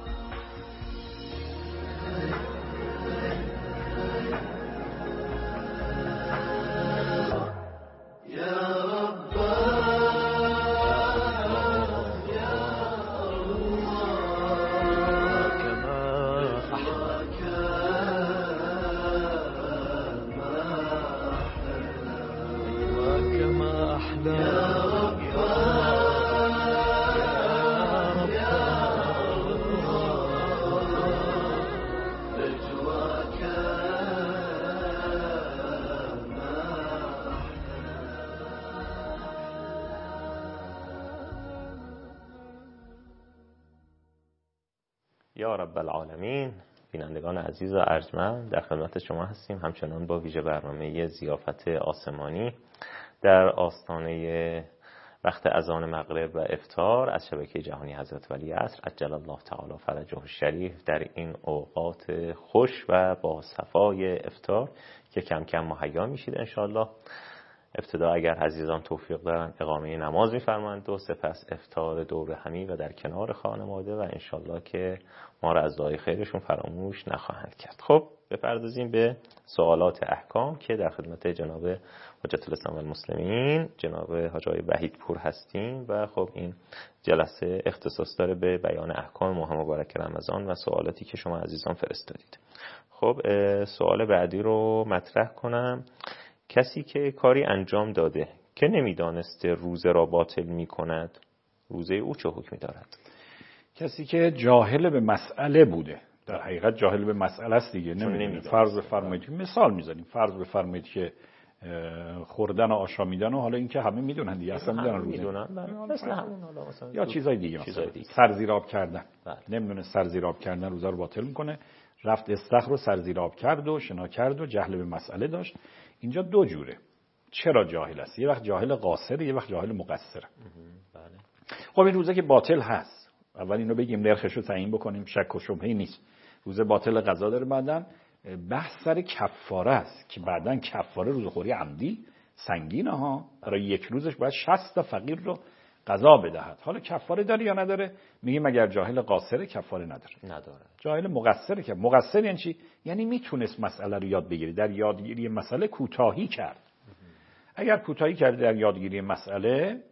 یا رب العالمین. بینندگان عزیز و ارجمند، در خدمت شما هستیم همچنان با ویژه برنامه ضیافت آسمانی در آستانه وقت اذان مغرب و افطار از شبکه جهانی حضرت ولی عصر عجل الله تعالی فرجه الشریف. در این اوقات خوش و با صفای افطار که کم کم مهیا میشید انشاءالله، ابتدا اگر عزیزان توفیق دارن اقامه نماز میفرمایند و سپس افطار دور همی و در کنار خانواده و انشالله که ما را از دعای خیرشون فراموش نخواهند کرد. خب بپردازیم به سوالات احکام که در خدمت جناب حجت الاسلام المسلمین جناب حاج آقای وحیدپور هستیم و خب این جلسه اختصاص داره به بیان احکام ماه مبارک رمضان و سوالاتی که شما عزیزان فرستادید. خب سوال بعدی رو مطرح کنم. کسی که کاری انجام داده که نمیدانسته روزه را باطل می کند، روزه او چه حکمی دارد؟ کسی که جاهل به مسئله بوده، در حقیقت جاهل به مسئله است دیگه، نمیدونه. فرض بفرمایید، مثال میزنیم، فرض بفرمایید که خوردن و آشامیدن و حالا این که همه میدونن دیگه، اصلا میدونن روزه میدونن مثل همون، حالا مثلا یا چیزای دیگه، مثلا سر زیر آب کردن، بله. نمیدونه سر زیر آب کردن روزه رو باطل میکنه، رفت استخر رو سر زیر آب کرد و شنا کرد و جهل به مسئله داشت. اینجا دو جوره. چرا جاهل است؟ یه وقت جاهل قاصر، یه وقت جاهل مقصر. بله. خب این روزه که باطل هست، اول اینو بگیم، نرخش رو تعیین بکنیم، شک و شبهه‌ای نیست. روزه باطل قضا داره. بعدن بحث سر کفاره است که بعدن کفاره روزخوری عمدی سنگینه ها، برای یک روزش باید شصت تا فقیر رو قضا بدهد. حالا کفاره داره یا نداره؟ میگیم اگر جاهل قاصر کفاره نداره. نداره. جاهل مقصر که مقصر یعنی چی؟ یعنی میتونست مسئله رو یاد بگیره، در یادگیری مسئله کوتاهی کرد. اگر کوتاهی کرد در یادگیری مسئله،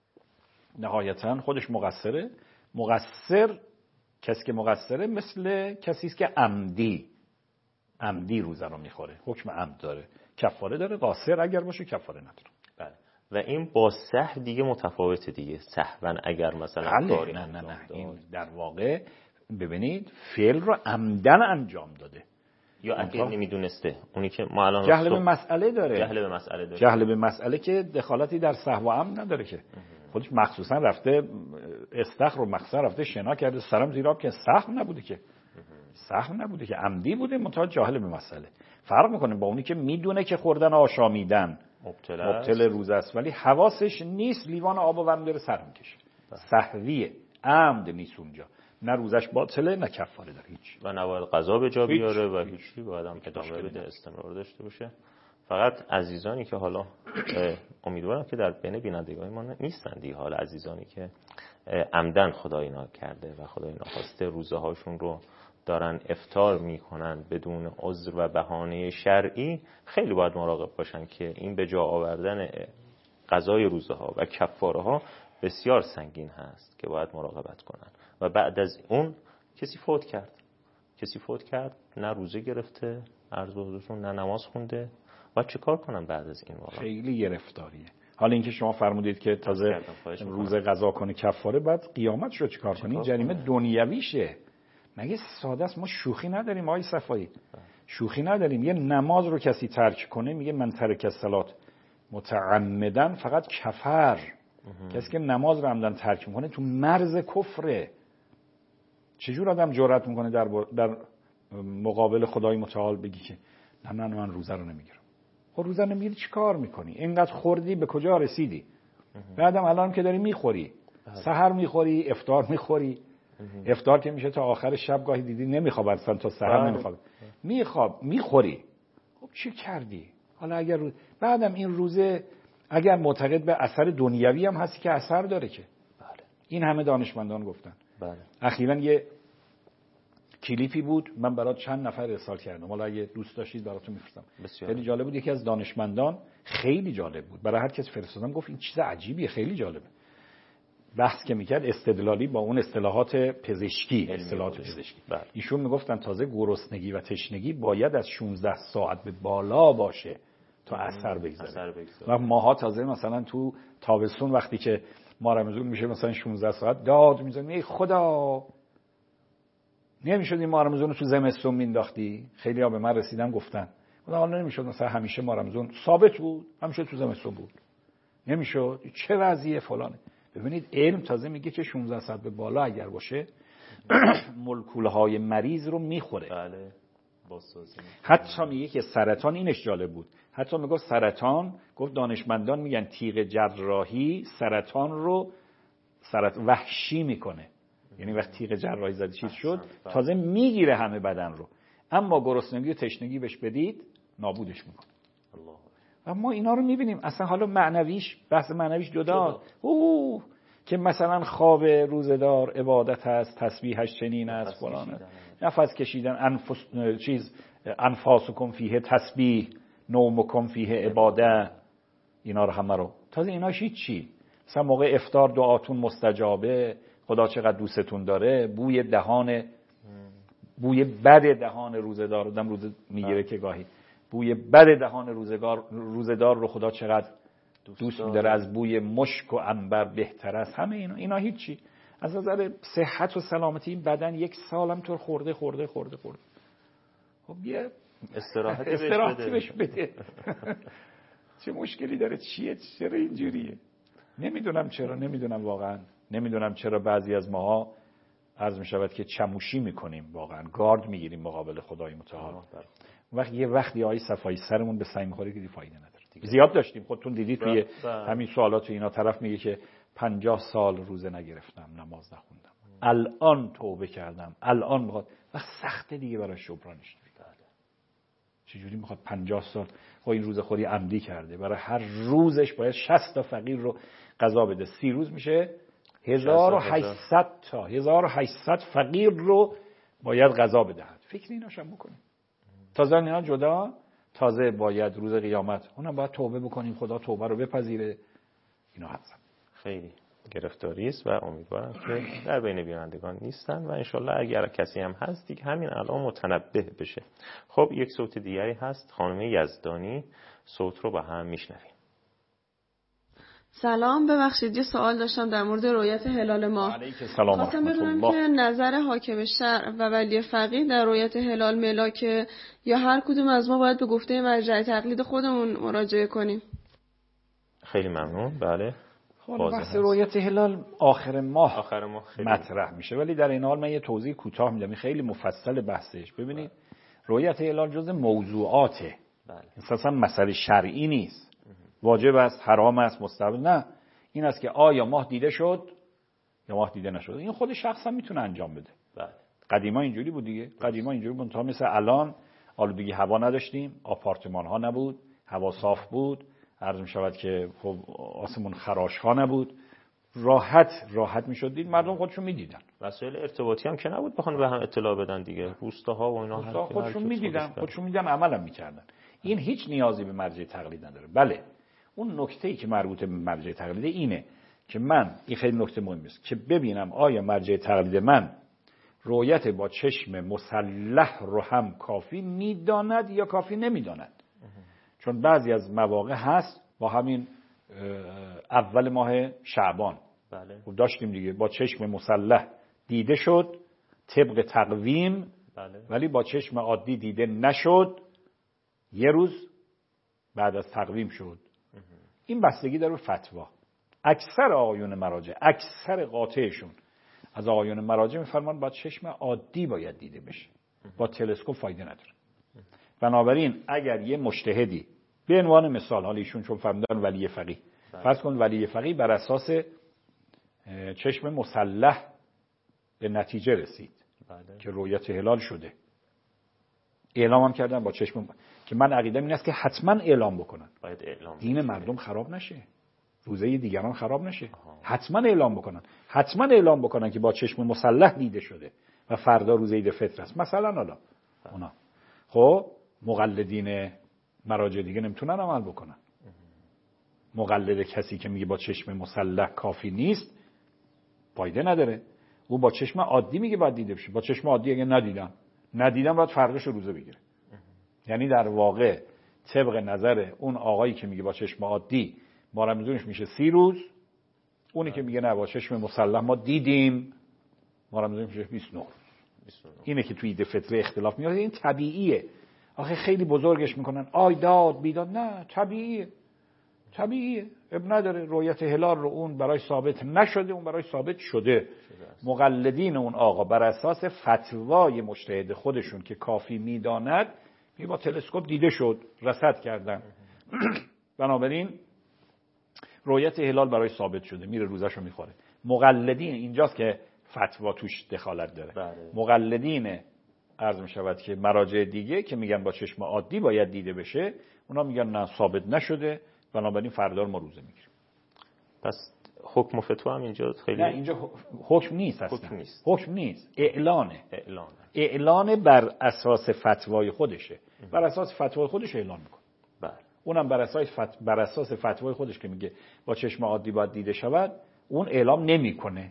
نهایتاً خودش مقصره. مقصر، کسی که مقصره مثل کسی است که عمدی عمدی روزه رو میخوره، حکم عمد داره، کفاره داره. قاصر اگر باشه کفاره نداره. بله. و این با سهو دیگه متفاوته دیگه. سهواً اگر مثلا کاری نه نه نه این در واقع ببینید فعل رو عمدن انجام داده یا اگر نمیدونسته، اونی که ما الان جهل به مسئله داره. جهل به مسئله داره. جهل به مسئله که دخالتی در سهو و عمد نداره که. خودش مخصوصا رفته استخر و مخصر رفته شنا کرده، سرم زیر آب، که سهو نبوده، که سهو نبوده، که عمدی بوده، منتها جاهل به مسئله. فرق میکنه با اونی که میدونه که خوردن آشامیدن مبتل روزه است ولی حواسش نیست، لیوان آب و ورم داره سر میکشه. سهویه، عمد نیست اونجا. نه روزش باطله نه کفاره داره هیچ. و نه باید قضا به جا بیاره و هیچی، باید هم ادامه بده، استمرار داشته باشه. فقط عزیزانی که حالا امیدوارم که در بین بینندگان ما نیستن دیگه، حالا عزیزانی که عمدن خدای ناکرده و خدای ناخواسته روزه هاشون رو دارن افطار میکنن بدون عذر و بهانه شرعی، خیلی باید مراقب باشن که این به جا آوردن قضای روزه ها و کفاره ها بسیار سنگین هست که باید مراقبت کنن. و بعد از اون کسی فوت کرد کسی فوت کرد نه روزه گرفته، عرض به حضورتون، نه نماز خونده، باید چه کار کنم بعد از این واقعا؟ خیلی گرفتاریه. حالا اینکه شما فرمودید که تازه روزه قضا کنه کفاره، بعد قیامت رو چیکار کنی؟ جریمه دنیویشه. مگه ساده است؟ ما شوخی نداریم آقای صفایی، شوخی نداریم. یه نماز رو کسی ترک کنه میگه من ترک الصلات متعمدن فقط کفر. کسی که نماز رو عمدن ترک میکنه تو مرز کفره. چجور آدم جرأت میکنه در, در مقابل خدای متعال بگی که نه نه من روزه رو نمیگیرم؟ خب روزه نمیگیری چی کار میکنی؟ اینقدر خوردی به کجا رسیدی؟ بعدم الان که داری میخوری سحر میخوری، افطار میخوری. افطار که میشه تا آخر شب، گاهی دیدی نمیخواب اصلا تا سحر نمیخواب، میخواب میخوری. خب چی کردی؟ حالا اگر روز... بعدم این روزه اگر معتقد به اثر دنیوی هم هستی که اثر داره که بله. این همه دانشمندان گفتن. بله. اخیراً یه کلیپی بود من برات چند نفر ارسال کردم، حالا اگه دوست داشتید براتون میفرستم. خیلی جالب بود. یکی از دانشمندان خیلی جالب بود، برای هر کس فرستادم گفت این چیز عجیبیه، خیلی جالبه. بحث که میکرد استدلالی با اون اصطلاحات پزشکی، اصطلاحات پزشکی. بله. ایشون میگفتن تازه گرسنگی و تشنگی باید از شانزده ساعت به بالا باشه تا اثر بگذاره. و ماها تازه مثلا تو تابستون وقتی که ما رمضان میشه مثلا شانزده ساعت داد میزنیم ای خدا، نمیشد این ماه رمضان رو تو زمستون مینداختی؟ خیلی ها به من رسیدن گفتن حالا نمیشد مثلا همیشه ماه رمضان ثابت بود، همیشه تو زمستون بود، نمیشد، چه وضعیه فلانه. ببینید علم تازه میگه که شانزده ساعت به بالا اگر باشه مولکول های مریض رو میخوره. بله. حتی میگه که سرطان، اینش جالب بود، حتی میگه سرطان، گفت دانشمندان میگن تیغ جراحی سرطان رو سرطان وحشی میکنه، یعنی وقتی تیغ جراحی زده چیز شد تازه میگیره همه بدن رو، اما گرسنگی و تشنگی بهش بدید نابودش میکنه. و ما اینا رو میبینیم. اصلا حالا معنویش، بحث معنویش جدا، اوه که مثلا خواب روزدار عبادت است، تسبیحش چنین است، فلان، نفس کشیدن، انفس چیز انفاسکم فیه تسبیح، نومکم فیه عباده، اینا رو همه رو تازه ایناش هیچی. مثلا موقع افطار دعاتون مستجابه، خدا چقدر دوستتون داره، بوی دهان بوی بد دهان روزدار آدم روزه میگیره که گاهی بوی بد دهان روزگار روزدار رو خدا چقدر دوست, دوست داره، از بوی مشک و عنبر بهتر است. همه اینا اینا هیچی. از نظر صحت و سلامتی این بدن یک سالم طور خورده خورده خورده خورده. خب بیا استراحت استراحتی بهش بده. چه مشکلی داره؟ چیه؟ چرا اینجوریه؟ نمیدونم چرا، نمیدونم واقعا نمیدونم چرا بعضی از ماها عرض می شود که چموشی میکنیم، واقعا گارد میگیریم مقابل خدای متعال. وقت یه وقتی آیه صفایی سرمون به سنگ میخوره که دی فایده نداره. زیاد داشتیم، خودتون دیدید توی همین سوالات و اینا طرف میگه که پنجاه سال روزه نگرفتم، نماز نخوندم، الان توبه کردم، الان میخواد وقت سخته دیگه برای جبرانش. چجوری میخواد پنجاه سال؟ خب این روزه خوری عمدی کرده، برای هر روزش باید شصت تا فقیر رو غذا بده، سی روز میشه هزار و هشتصد تا هزار و هشتصد فقیر رو باید غذا بدهد. فکر ایناشم بکنیم. تازه اینا جدا، تازه باید روز قیامت اونم باید توبه بکنیم، خدا توبه رو بپذیره. اینا هستن. خیلی گرفتاری است و امیدوارم که در بین بینندگان نیستن و انشالله اگر کسی هم هست دیگه همین الان متنبه بشه. خب یک صوت دیگری هست، خانم یزدانی، صوت رو با هم میشنویم. سلام، ببخشید یه سوال داشتم در مورد رؤیت هلال ماه. خواستم بدونم که نظر حاکم شرع و ولی فقیه در رؤیت هلال ملاکه یا هر کدوم از ما باید به گفته مرجع تقلید خودمون مراجعه کنیم؟ خیلی ممنون. بله. بحث رؤیت هلال آخر ماه, آخر ماه مطرح میشه، ولی در این حال من یه توضیح کوتاه میدم، خیلی مفصل بحثش. ببینید رؤیت هلال جز موضوعاته، اساسا مسئله شرعی نیست، واجب است، حرام است، مستحب نه. این است که آیا ماه دیده شد یا ماه دیده نشد. این خود شخص هم میتونه انجام بده. بله. قدیما اینجوری بود دیگه، قدیما اینجوری بود تا مثل الان آلودگی هوا نداشتیم، آپارتمان ها نبود، هوا صاف بود، عرض می شود که خب آسمون خراش ها نبود، راحت راحت میشد دید، مردم خودشون میدیدن. وسایل ارتباطی هم که نبود بخوان به هم اطلاع بدن دیگه، روستاها و اینا هر خودشون میدیدن، خودشون میدیدن، عملم میکردن. این هیچ نیازی به مرجع تقلید نداره. بله اون نکته‌ای که مربوط به مرجع تقلید اینه که من، این خیلی نکته مهمی است، که ببینم آیا مرجع تقلید من رؤیت با چشم مسلح رو هم کافی میداند یا کافی نمیداند. چون بعضی از مواقع هست با همین اول ماه شعبان بله. داشتیم دیگه، با چشم مسلح دیده شد طبق تقویم بله. ولی با چشم عادی دیده نشد، یه روز بعد از تقویم شد. این بستگی داره فتوا. اکثر آقایون مراجع، اکثر قاطعشون از آقایون مراجع میفرمان با چشم عادی باید دیده بشه، با تلسکوپ فایده نداره. بنابراین اگر یه مجتهدی به عنوان مثال، حالا ایشون چون فرمودن ولی فقیه، فرض کن ولی فقیه بر اساس چشم مسلح به نتیجه رسید بله. که رؤیت هلال شده، اعلام کردن با چشم، که من عقیدم این است که حتما اعلام بکنن، باید اعلام دین مردم خراب نشه، روزه دیگران خراب نشه. آها. حتما اعلام بکنن، حتما اعلام بکنن که با چشم مسلح دیده شده و فردا روزه عید فطر است مثلا. حالا اونا خب مقلدین مراجع دیگه نمیتونن عمل بکنن. مقلد کسی که میگه با چشم مسلح کافی نیست فایده نداره. او با چشم عادی میگه باید دیده بشه. با چشم عادی اگه ندیدم ندیدم باید فرداش روزه بگیره. یعنی در واقع طبق نظر اون آقایی که میگه با چشم عادی ما رمضانش میشه سی روز، اونی که میگه نه با چشم مسلح ما دیدیم ما رمضانش میشه بیست و نه. اینه که توی عید فطر اختلاف میاد. این طبیعیه. آخه خیلی بزرگش میکنن آی داد بیداد، نه طبیعیه، طبیعیه، اب نداره. رؤیت هلال رو اون برای ثابت نشده، اون برای ثابت شده. مقلدین اون آقا بر اساس فتوای مجتهد خودشون که کافی میداند می با تلسکوپ دیده شد، رصد کردن. بنابراین رؤیت هلال برای ثابت شده، میره روزشو میخوره. مقلدین اینجاست که فتوا توش دخالت داره. بله. مقلدین عرض میشود که مراجع دیگه که میگن با چشم عادی باید دیده بشه، اونا میگن نه ثابت نشده، بنابراین فردا ما روزه میگیریم. پس حکم و فتوا هم اینجا خیلی نه اینجا حکم نیست اصلا. حکم نیست. حکم نیست، اعلانه. اعلانه. اعلان بر اساس فتوای خودشه. بر اساس فتوای خودش اعلان میکنه. بله. اونم بر اساس فت... بر اساس فتوای خودش که میگه با چشم عادی باید دیده شود، اون اعلام نمیکنه.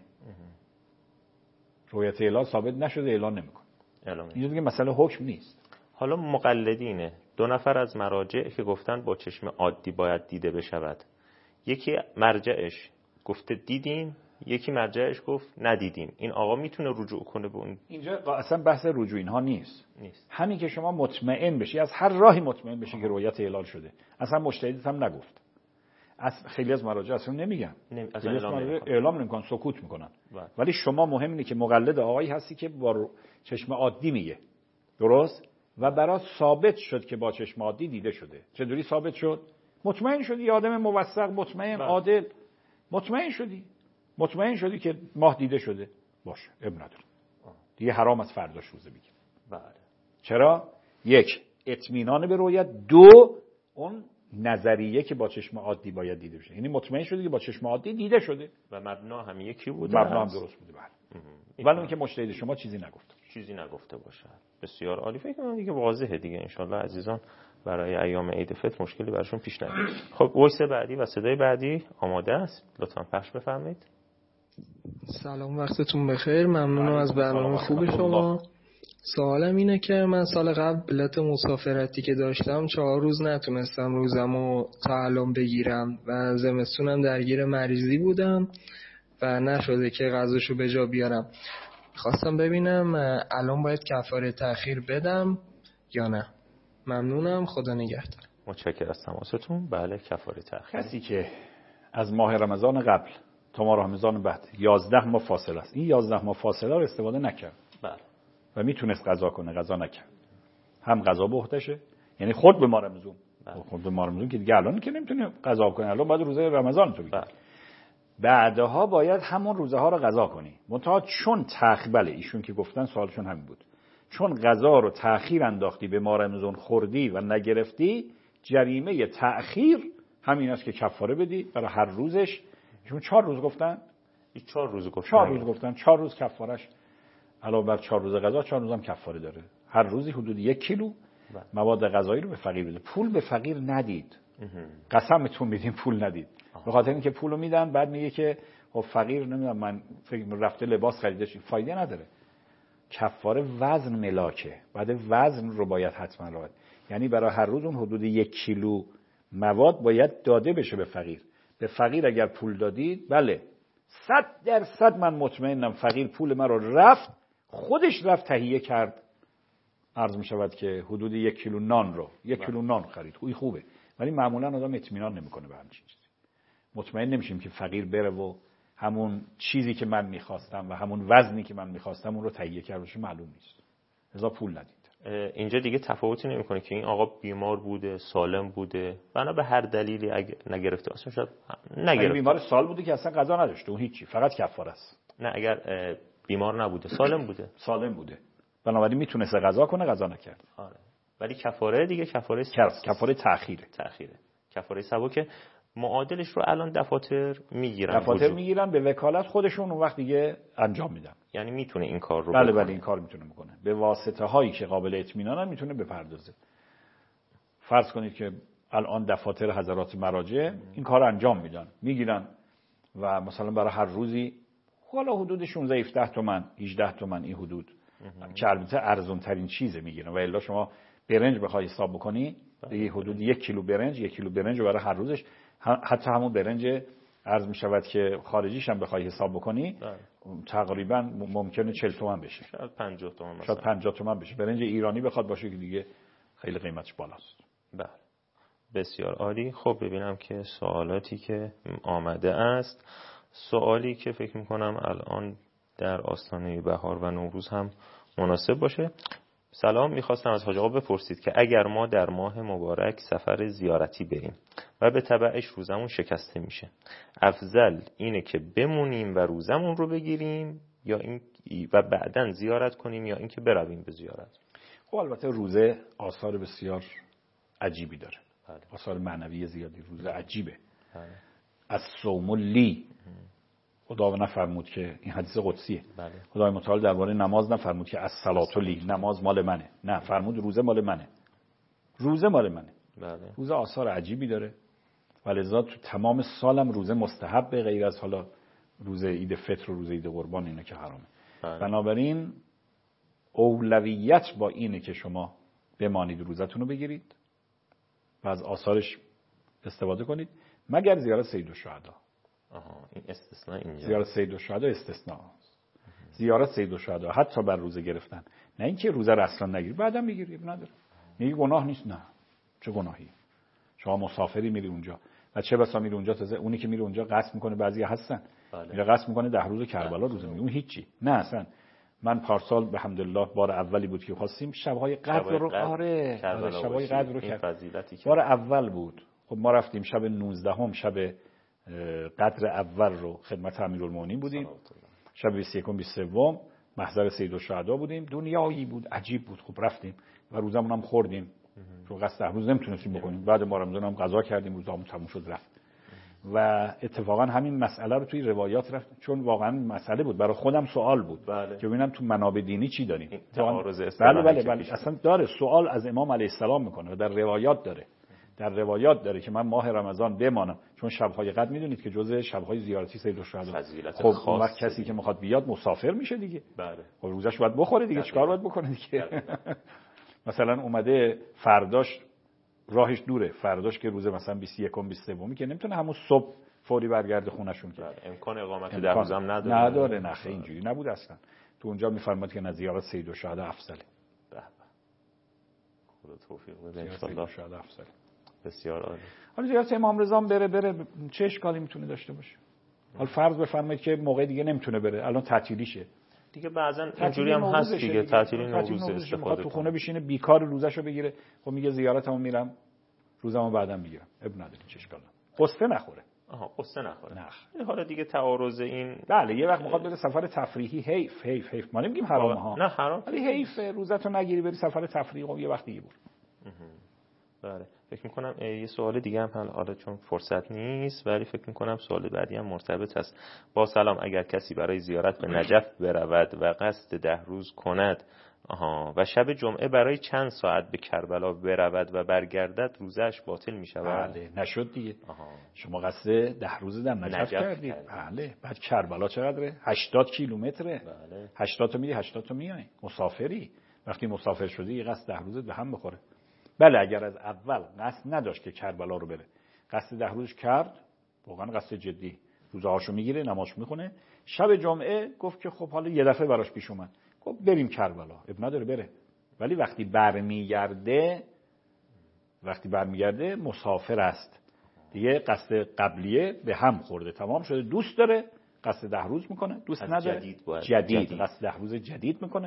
رؤیت هلال ثابت نشده، اعلان نمیکنه. اعلام. اینجا دیگه مسئله حکم نیست. حالا مقلدینه دو نفر از مراجع که گفتن با چشم عادی باید دیده بشود، یکی مرجعش گفته دیدیم، یکی مرجعش گفت ندیدیم، این آقا میتونه رجوع کنه به اون؟ اینجا اصلا بحث رجوع اینها نیست. نیست. همین که شما مطمئن بشی، از هر راهی مطمئن بشی که رؤیت هلال شده. اصلا مجتهدت هم نگفت. از خیلی از مراجع اصلا نمیگن. نمی... از اعلام نمیکنن، اعلام نمیکنن، سکوت میکنن. باید. ولی شما مهم اینه که مقلد آقایی هستی که با چشم عادی میگه. درست؟ و برای ثابت شد که با چشم عادی دیده شده. چطوری ثابت شد؟ مطمئن شدی، آدم موثق، مطمئن، بله. عادل، مطمئن شدی. مطمئن شدی که ماه دیده شده. باشه، اب نداره. دیگه حرام از فرداش روزه بگیم. بله. چرا؟ یک، اطمینان به رؤیت. دو، اون نظریه که با چشم عادی باید دیده بشه. یعنی مطمئن شدی که با چشم عادی دیده شده و مبنا هم یکی بوده. مبنا هم درست بوده. بله. ولی اینکه مجتهد شما چیزی نگفته. چیزی نگفته باشه. بسیار عالی. فکر کنم دیگه واضحه دیگه ان شاءالله عزیزان برای ایام عید فطر مشکلی براشون پیش نیاد. خب وایس بعدی و صدای بعدی آماده است. لطفاً پخش بفرمایید. سلام، وقتتون بخیر. ممنونم از برنامه خوب شما. سوالم اینه که من سال قبل علت مسافرتی که داشتم چهار روز نتونستم روزمو تعلم بگیرم و زمستونم درگیر مریضی بودم و نشده که غذاشو به جا بیارم. خواستم ببینم الان باید کفاره تأخیر بدم یا نه. ممنونم، خدا نگهدار. متشکرم از تماستون. بله، کفاره تأخیر. کسی که از ماه رمضان قبل تا ماه رمضان بعد یازده ماه فاصله است، این یازده ماه فاصله رو استفاده نکرد. بله. و میتونست قضا کنه، قضا نکرد. هم قضا به عهدهشه، یعنی خود به ماه رمضان. بله. خود به ماه رمضان که دیگه الان که نمیتونه قضا کنه، الان بعد روزه رمضان تو بگیر. بله. بعدها باید همون روزه ها رو قضا کنی. منتها چون تأخیر، بله ایشون که گفتن سوالشون همین بود، چون قضا رو تأخیر انداختی به ماه رمضان خوردی و نگرفتی، جریمه تأخیر همین است که کفاره بدی برای هر روزش. چون چهار روز گفتن، چهار روز گفتن، چهار روز گفتن، چهار روز کفارش علاوه بر چهار روز قضا، چهار روز هم کفاره داره. هر روزی حدود یک کیلو مواد غذایی رو به فقیر بده. پول به فقیر ندید. قسمتون میدیم پول ندید. به خاطر اینکه پولو میدن بعد میگه که خب فقیر نمیدونم من فکر رفته لباس خریده، چی فایده نداره. کفاره وزن ملاکه. بعد وزن رو باید حتما رعایت. یعنی برای هر روز اون حدود یک کیلو مواد باید داده بشه به فقیر. به فقیر اگر پول دادید، بله صد درصد من مطمئنم فقیر پول من رو رفت، خودش رفت تهیه کرد. عرض می شود که حدود یک کیلو نان رو یک کیلو نان خرید. خوی خوبه. ولی معمولا آدم اطمینان نمیکنه به همچین چیزی. مطمئن نمیشیم که فقیر بره و همون چیزی که من میخواستم و همون وزنی که من میخواستم اون رو تهیه کرد باشه، معلوم نیست. لذا پول ندید. اینجا دیگه تفاوتی نمیکنه که این آقا بیمار بوده، سالم بوده، بنا به هر دلیلی اگه نگرفته اصلا شاید نگرفته. بیمار سال بوده که اصلا قضا نداشته اون هیچی، فقط کفاره است. نه اگر بیمار نبوده، سالم بوده. سالم بوده. بنابراین میتونسته قضا کنه، قضا نکرد. آره. ولی کفاره دیگه کفاره کفاره تأخیره. تأخیره. کفاره سبک معادلش رو الان دفاتر میگیرن. دفاتر میگیرن به وکالت خودشون اون وقت دیگه انجام میدن. یعنی میتونه این کار رو بله بله این کار میتونه بکنه. به واسطه هایی که قابل اطمینانن میتونه بپردازه. فرض کنید که الان دفاتر حضرات مراجع این کار انجام میدن. میگیرن و مثلا برای هر روزی حالا حدود شانزده هفده تومن، هجده تومن این حدود که البته ارزون ترین چیزه میگیرن و الا شما برنج بخوای حساب بکنی دیگه حدود یک کیلو برنج یک کیلو برنج رو برای هر روزش حتی همون برنج عرض می شود که خارجیش هم بخوای حساب بکنی تقریبا ممکنه چهل تومن بشه، شاید پنجاه تومن مثلا، شاید پنجاه تومن بشه. برنج ایرانی بخواد باشه که دیگه خیلی قیمتش بالاست. بله بسیار عالی. خب ببینم که سوالاتی که آمده است، سوالی که فکر می کنم الان در آستانه بهار و نوروز هم مناسب باشه. سلام، میخواستم از حاج آقا بپرسید که اگر ما در ماه مبارک سفر زیارتی بریم و به تبعش روزمون شکسته میشه، افضل اینه که بمونیم و روزمون رو بگیریم یا این و بعداً زیارت کنیم یا اینکه برویم به زیارت؟ خب البته روزه آثار بسیار عجیبی داره. بله. آثار معنوی زیادی. روزه عجیبه. بله. از صوم لی خدا نفرمود که این حدیث قدسیه. بله. خدای متعال درباره نماز نفرمود که از صلات لی، نماز مال منه. نه، فرمود روزه مال منه. روزه مال منه. بله. روزه آثار عجیبی داره. ولذا تو تمام سالم روزه مستحبه، غیر از حالا روزه عید فطر و روزه عید قربان اینا که حرامه. بله. بنابراین اولویت با اینه که شما بمانید روزتون رو بگیرید و از آثارش استفاده کنید، مگر زیارت سید الشهدا. آها، این استثناء اینجا. زیارت سید الشهدا استثناء است. زیارت سید الشهدا حتی بر روزه گرفتن، نه اینکه روزه رو اصلا نگیری بعدا میگیری نداره. میگی گناه نیست، نه چه گناهی. شما مسافری میری اونجا و چه بسا میری اونجا تازه اونی که میره اونجا قصد میکنه، بعضی هستن بله. میره قصد میکنه ده روز کربلا روزه میگه، اون هیچی. نه اصلا. من پارسال به حمدالله بار اولی بود که خواستیم شبهای قدر رو آره شبهای قدر رو کرد. بار اول بود. خب ما رفتیم شب نوزدهم شب قدر اول رو خدمت امیرالمومنین بودیم. شب بیست و یکم بیست و سوم محضر سید الشهدا بودیم. دنیایی بود، عجیب بود. خب رفتیم و روزمون هم خوردیم. چون قصد ده روز نمیتونستیم بکنیم. بعد ما رمضان هم قضا کردیم، روزامون تموم شد رفت. و اتفاقا همین مسئله رو توی روایات رفت، چون واقعا مسئله بود برای خودم، سوال بود بله. که ببینم تو منابع دینی چی داریم. تعارض بله بله بله اصلا داره. سوال از امام علیه السلام میکنه و در روایات داره. در روایات داره که من ماه رمضان بمانم، چون شب‌های قدر میدونید که جزء شب‌های زیارتی سید الشهدا. خب اون وقت کسی که میخواد بیاد مسافر میشه دیگه. بله. خب روزش باید بخوره دیگه، چیکار باید بکنه دیگه؟ مثلا اومده فرداش راهش دوره، فرداش که روز مثلا بیست و یکم بیست و سوم که نمیتونه همون صبح فوری برگرده خونشون که امکان اقامت در روزم نداره. نداره نه خیلی اینجوری نبود اصلا. تو اونجا میفرماد که نزیارت سید الشهدا افضله. به به. خدا توفیق بده ان شاء الله. شهدا افضله. بسیار عالی. حالا زیارت امام رضا بره بره چه اشکالی میتونه داشته باشه؟ حالا فرض بفرمایید که موقع دیگه نمیتونه بره، الان تعطیلیشه. دیگه بعضن اینجوری هم هست دیگه، تعطیلی نوروز استفاده تو خونه بشینه بیکار روزشو بگیره. خب میگه زیارتمو میرم روزمو بعداً میگیرم. اب نداره، چه اشکالی؟ قصه نخوره. آها قصه نخوره. نه. حالا دیگه تعارض این بله یه وقت میخواد بره سفر تفریحی، حیف حیف حیف. ما نمیگیم حرامه ها. نه حرام. ولی حیف روزتو نگیری بری سفر تفریحی و یه وقت دیگه برو. بله فکر میکنم یه سوال دیگه هم حالا چون فرصت نیست، ولی فکر میکنم سوال بعدی هم مرتبط است. با سلام، اگر کسی برای زیارت به نجف برود و قصد ده روز کند آها و شب جمعه برای چند ساعت به کربلا برود و برگردد، روزش باطل می شود؟ بله نشد دیگه. آها. شما قصد ده روز در نجف, نجف کردید. بله. بعد کربلا چقدره؟ هشتاد کیلومتره. بله. هشتاد تا میری هشتاد تا میای. مسافری. وقتی مسافر شدی یه قصد ده روزت به هم بخوره. بله اگر از اول قصد نداشت که کربلا رو بره، قصد ده روزش کرد، واقعا قصد جدی، روزهاشو میگیره، نمازشو میخونه، شب جمعه گفت که خب حالا یه دفعه براش پیش اومد، گفت بریم کربلا، اب نداره بره. ولی وقتی برمیگرده وقتی برمیگرده مسافر است دیگه، قصد قبلیه به هم خورده، تمام شده. دوست داره قصد ده روز میکنه، دوست نداره جدید, جدید. جدید قصد ده روز جدید میکنه.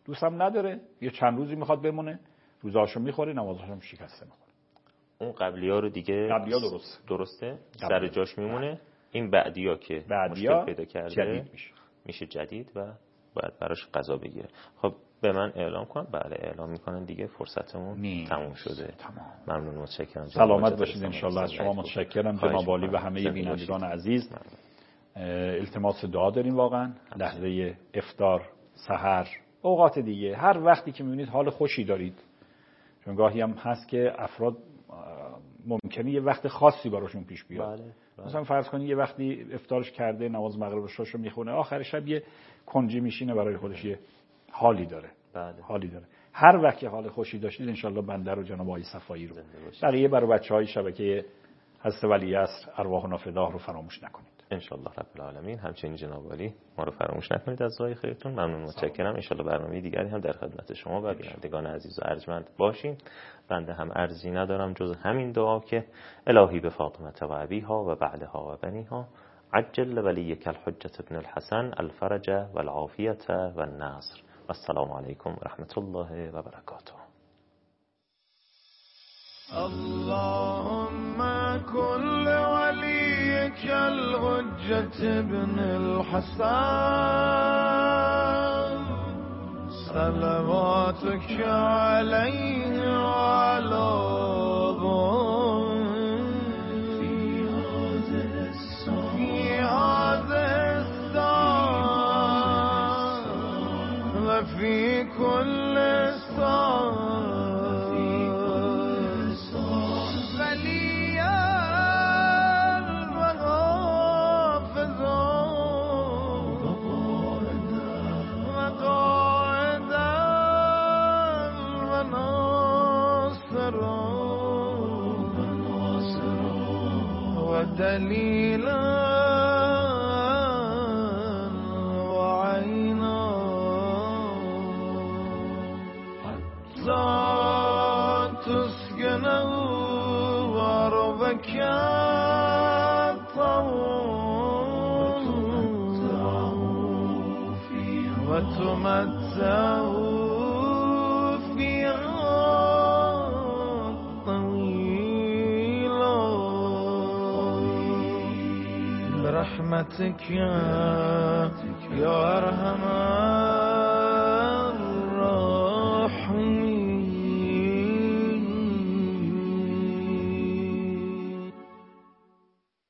دوستم نداره، یه چند روزی میخواد بمونه، روزاشو میخوره، نمازاشو شکسته میکنه. اون قبلی‌ها رو دیگه قبلی‌ها درست درسته سر جاش میمونه. این بعدی‌ها که بعدیا مشکل پیدا کرده جدید میشه میشه جدید و باید براش قضا بگیره. خب به من اعلام کن. بله اعلام میکنن دیگه، فرصتمون تموم شده. تمام. ممنون، متشکرم. سلامت باشید ان شاء الله. از شما متشکرم جناب عالی و همه بینندگان عزیز. التماس دعا داریم واقعا. لحظه افطار، سحر، اوقات دیگه، هر وقتی که میبینید حال خوشی دارید، چون گاهی هم هست که افراد ممکنه یه وقت خاصی براشون پیش بیاد. بله، بله. مثلا فرض کنید یه وقتی افطارش کرده، نماز مغرب و عشاشو میخونه، آخر شب یه کنجی میشینه برای خودش، یه حالی داره. بله. حالی داره. هر وقت که حال خوشی داشتید ان شاء الله بنده رو جناب آقای صفایی رو، بقیه برای بچهای شبکه حضرت ولیعصر ارواحنا فداه رو فراموش نکنید ان شاء الله رب العالمین. همچنین جناب عالی ما رو فراموش نکنید از دعای خیرتون. ممنون، متشکرم. ان شاء الله برنامه دیگری هم در خدمت شما و بینندگان عزیز و ارجمند باشیم. بنده هم ارزی ندارم جز همین دعا که الهی به فاطمه و ابیها و بعدها و بنیها عجل ولیک الحجة ابن الحسن الفرج والعافیة والنصر. والسلام علیکم و رحمت الله و برکاته. اللهم كل وليك الحجة ابن الحسن صلواتك عليه وعلى في كل صار وليا وحافظا وقائدا وناصرا ودليلا وتمتعوا فيها طويلا برحمتك يا أرحم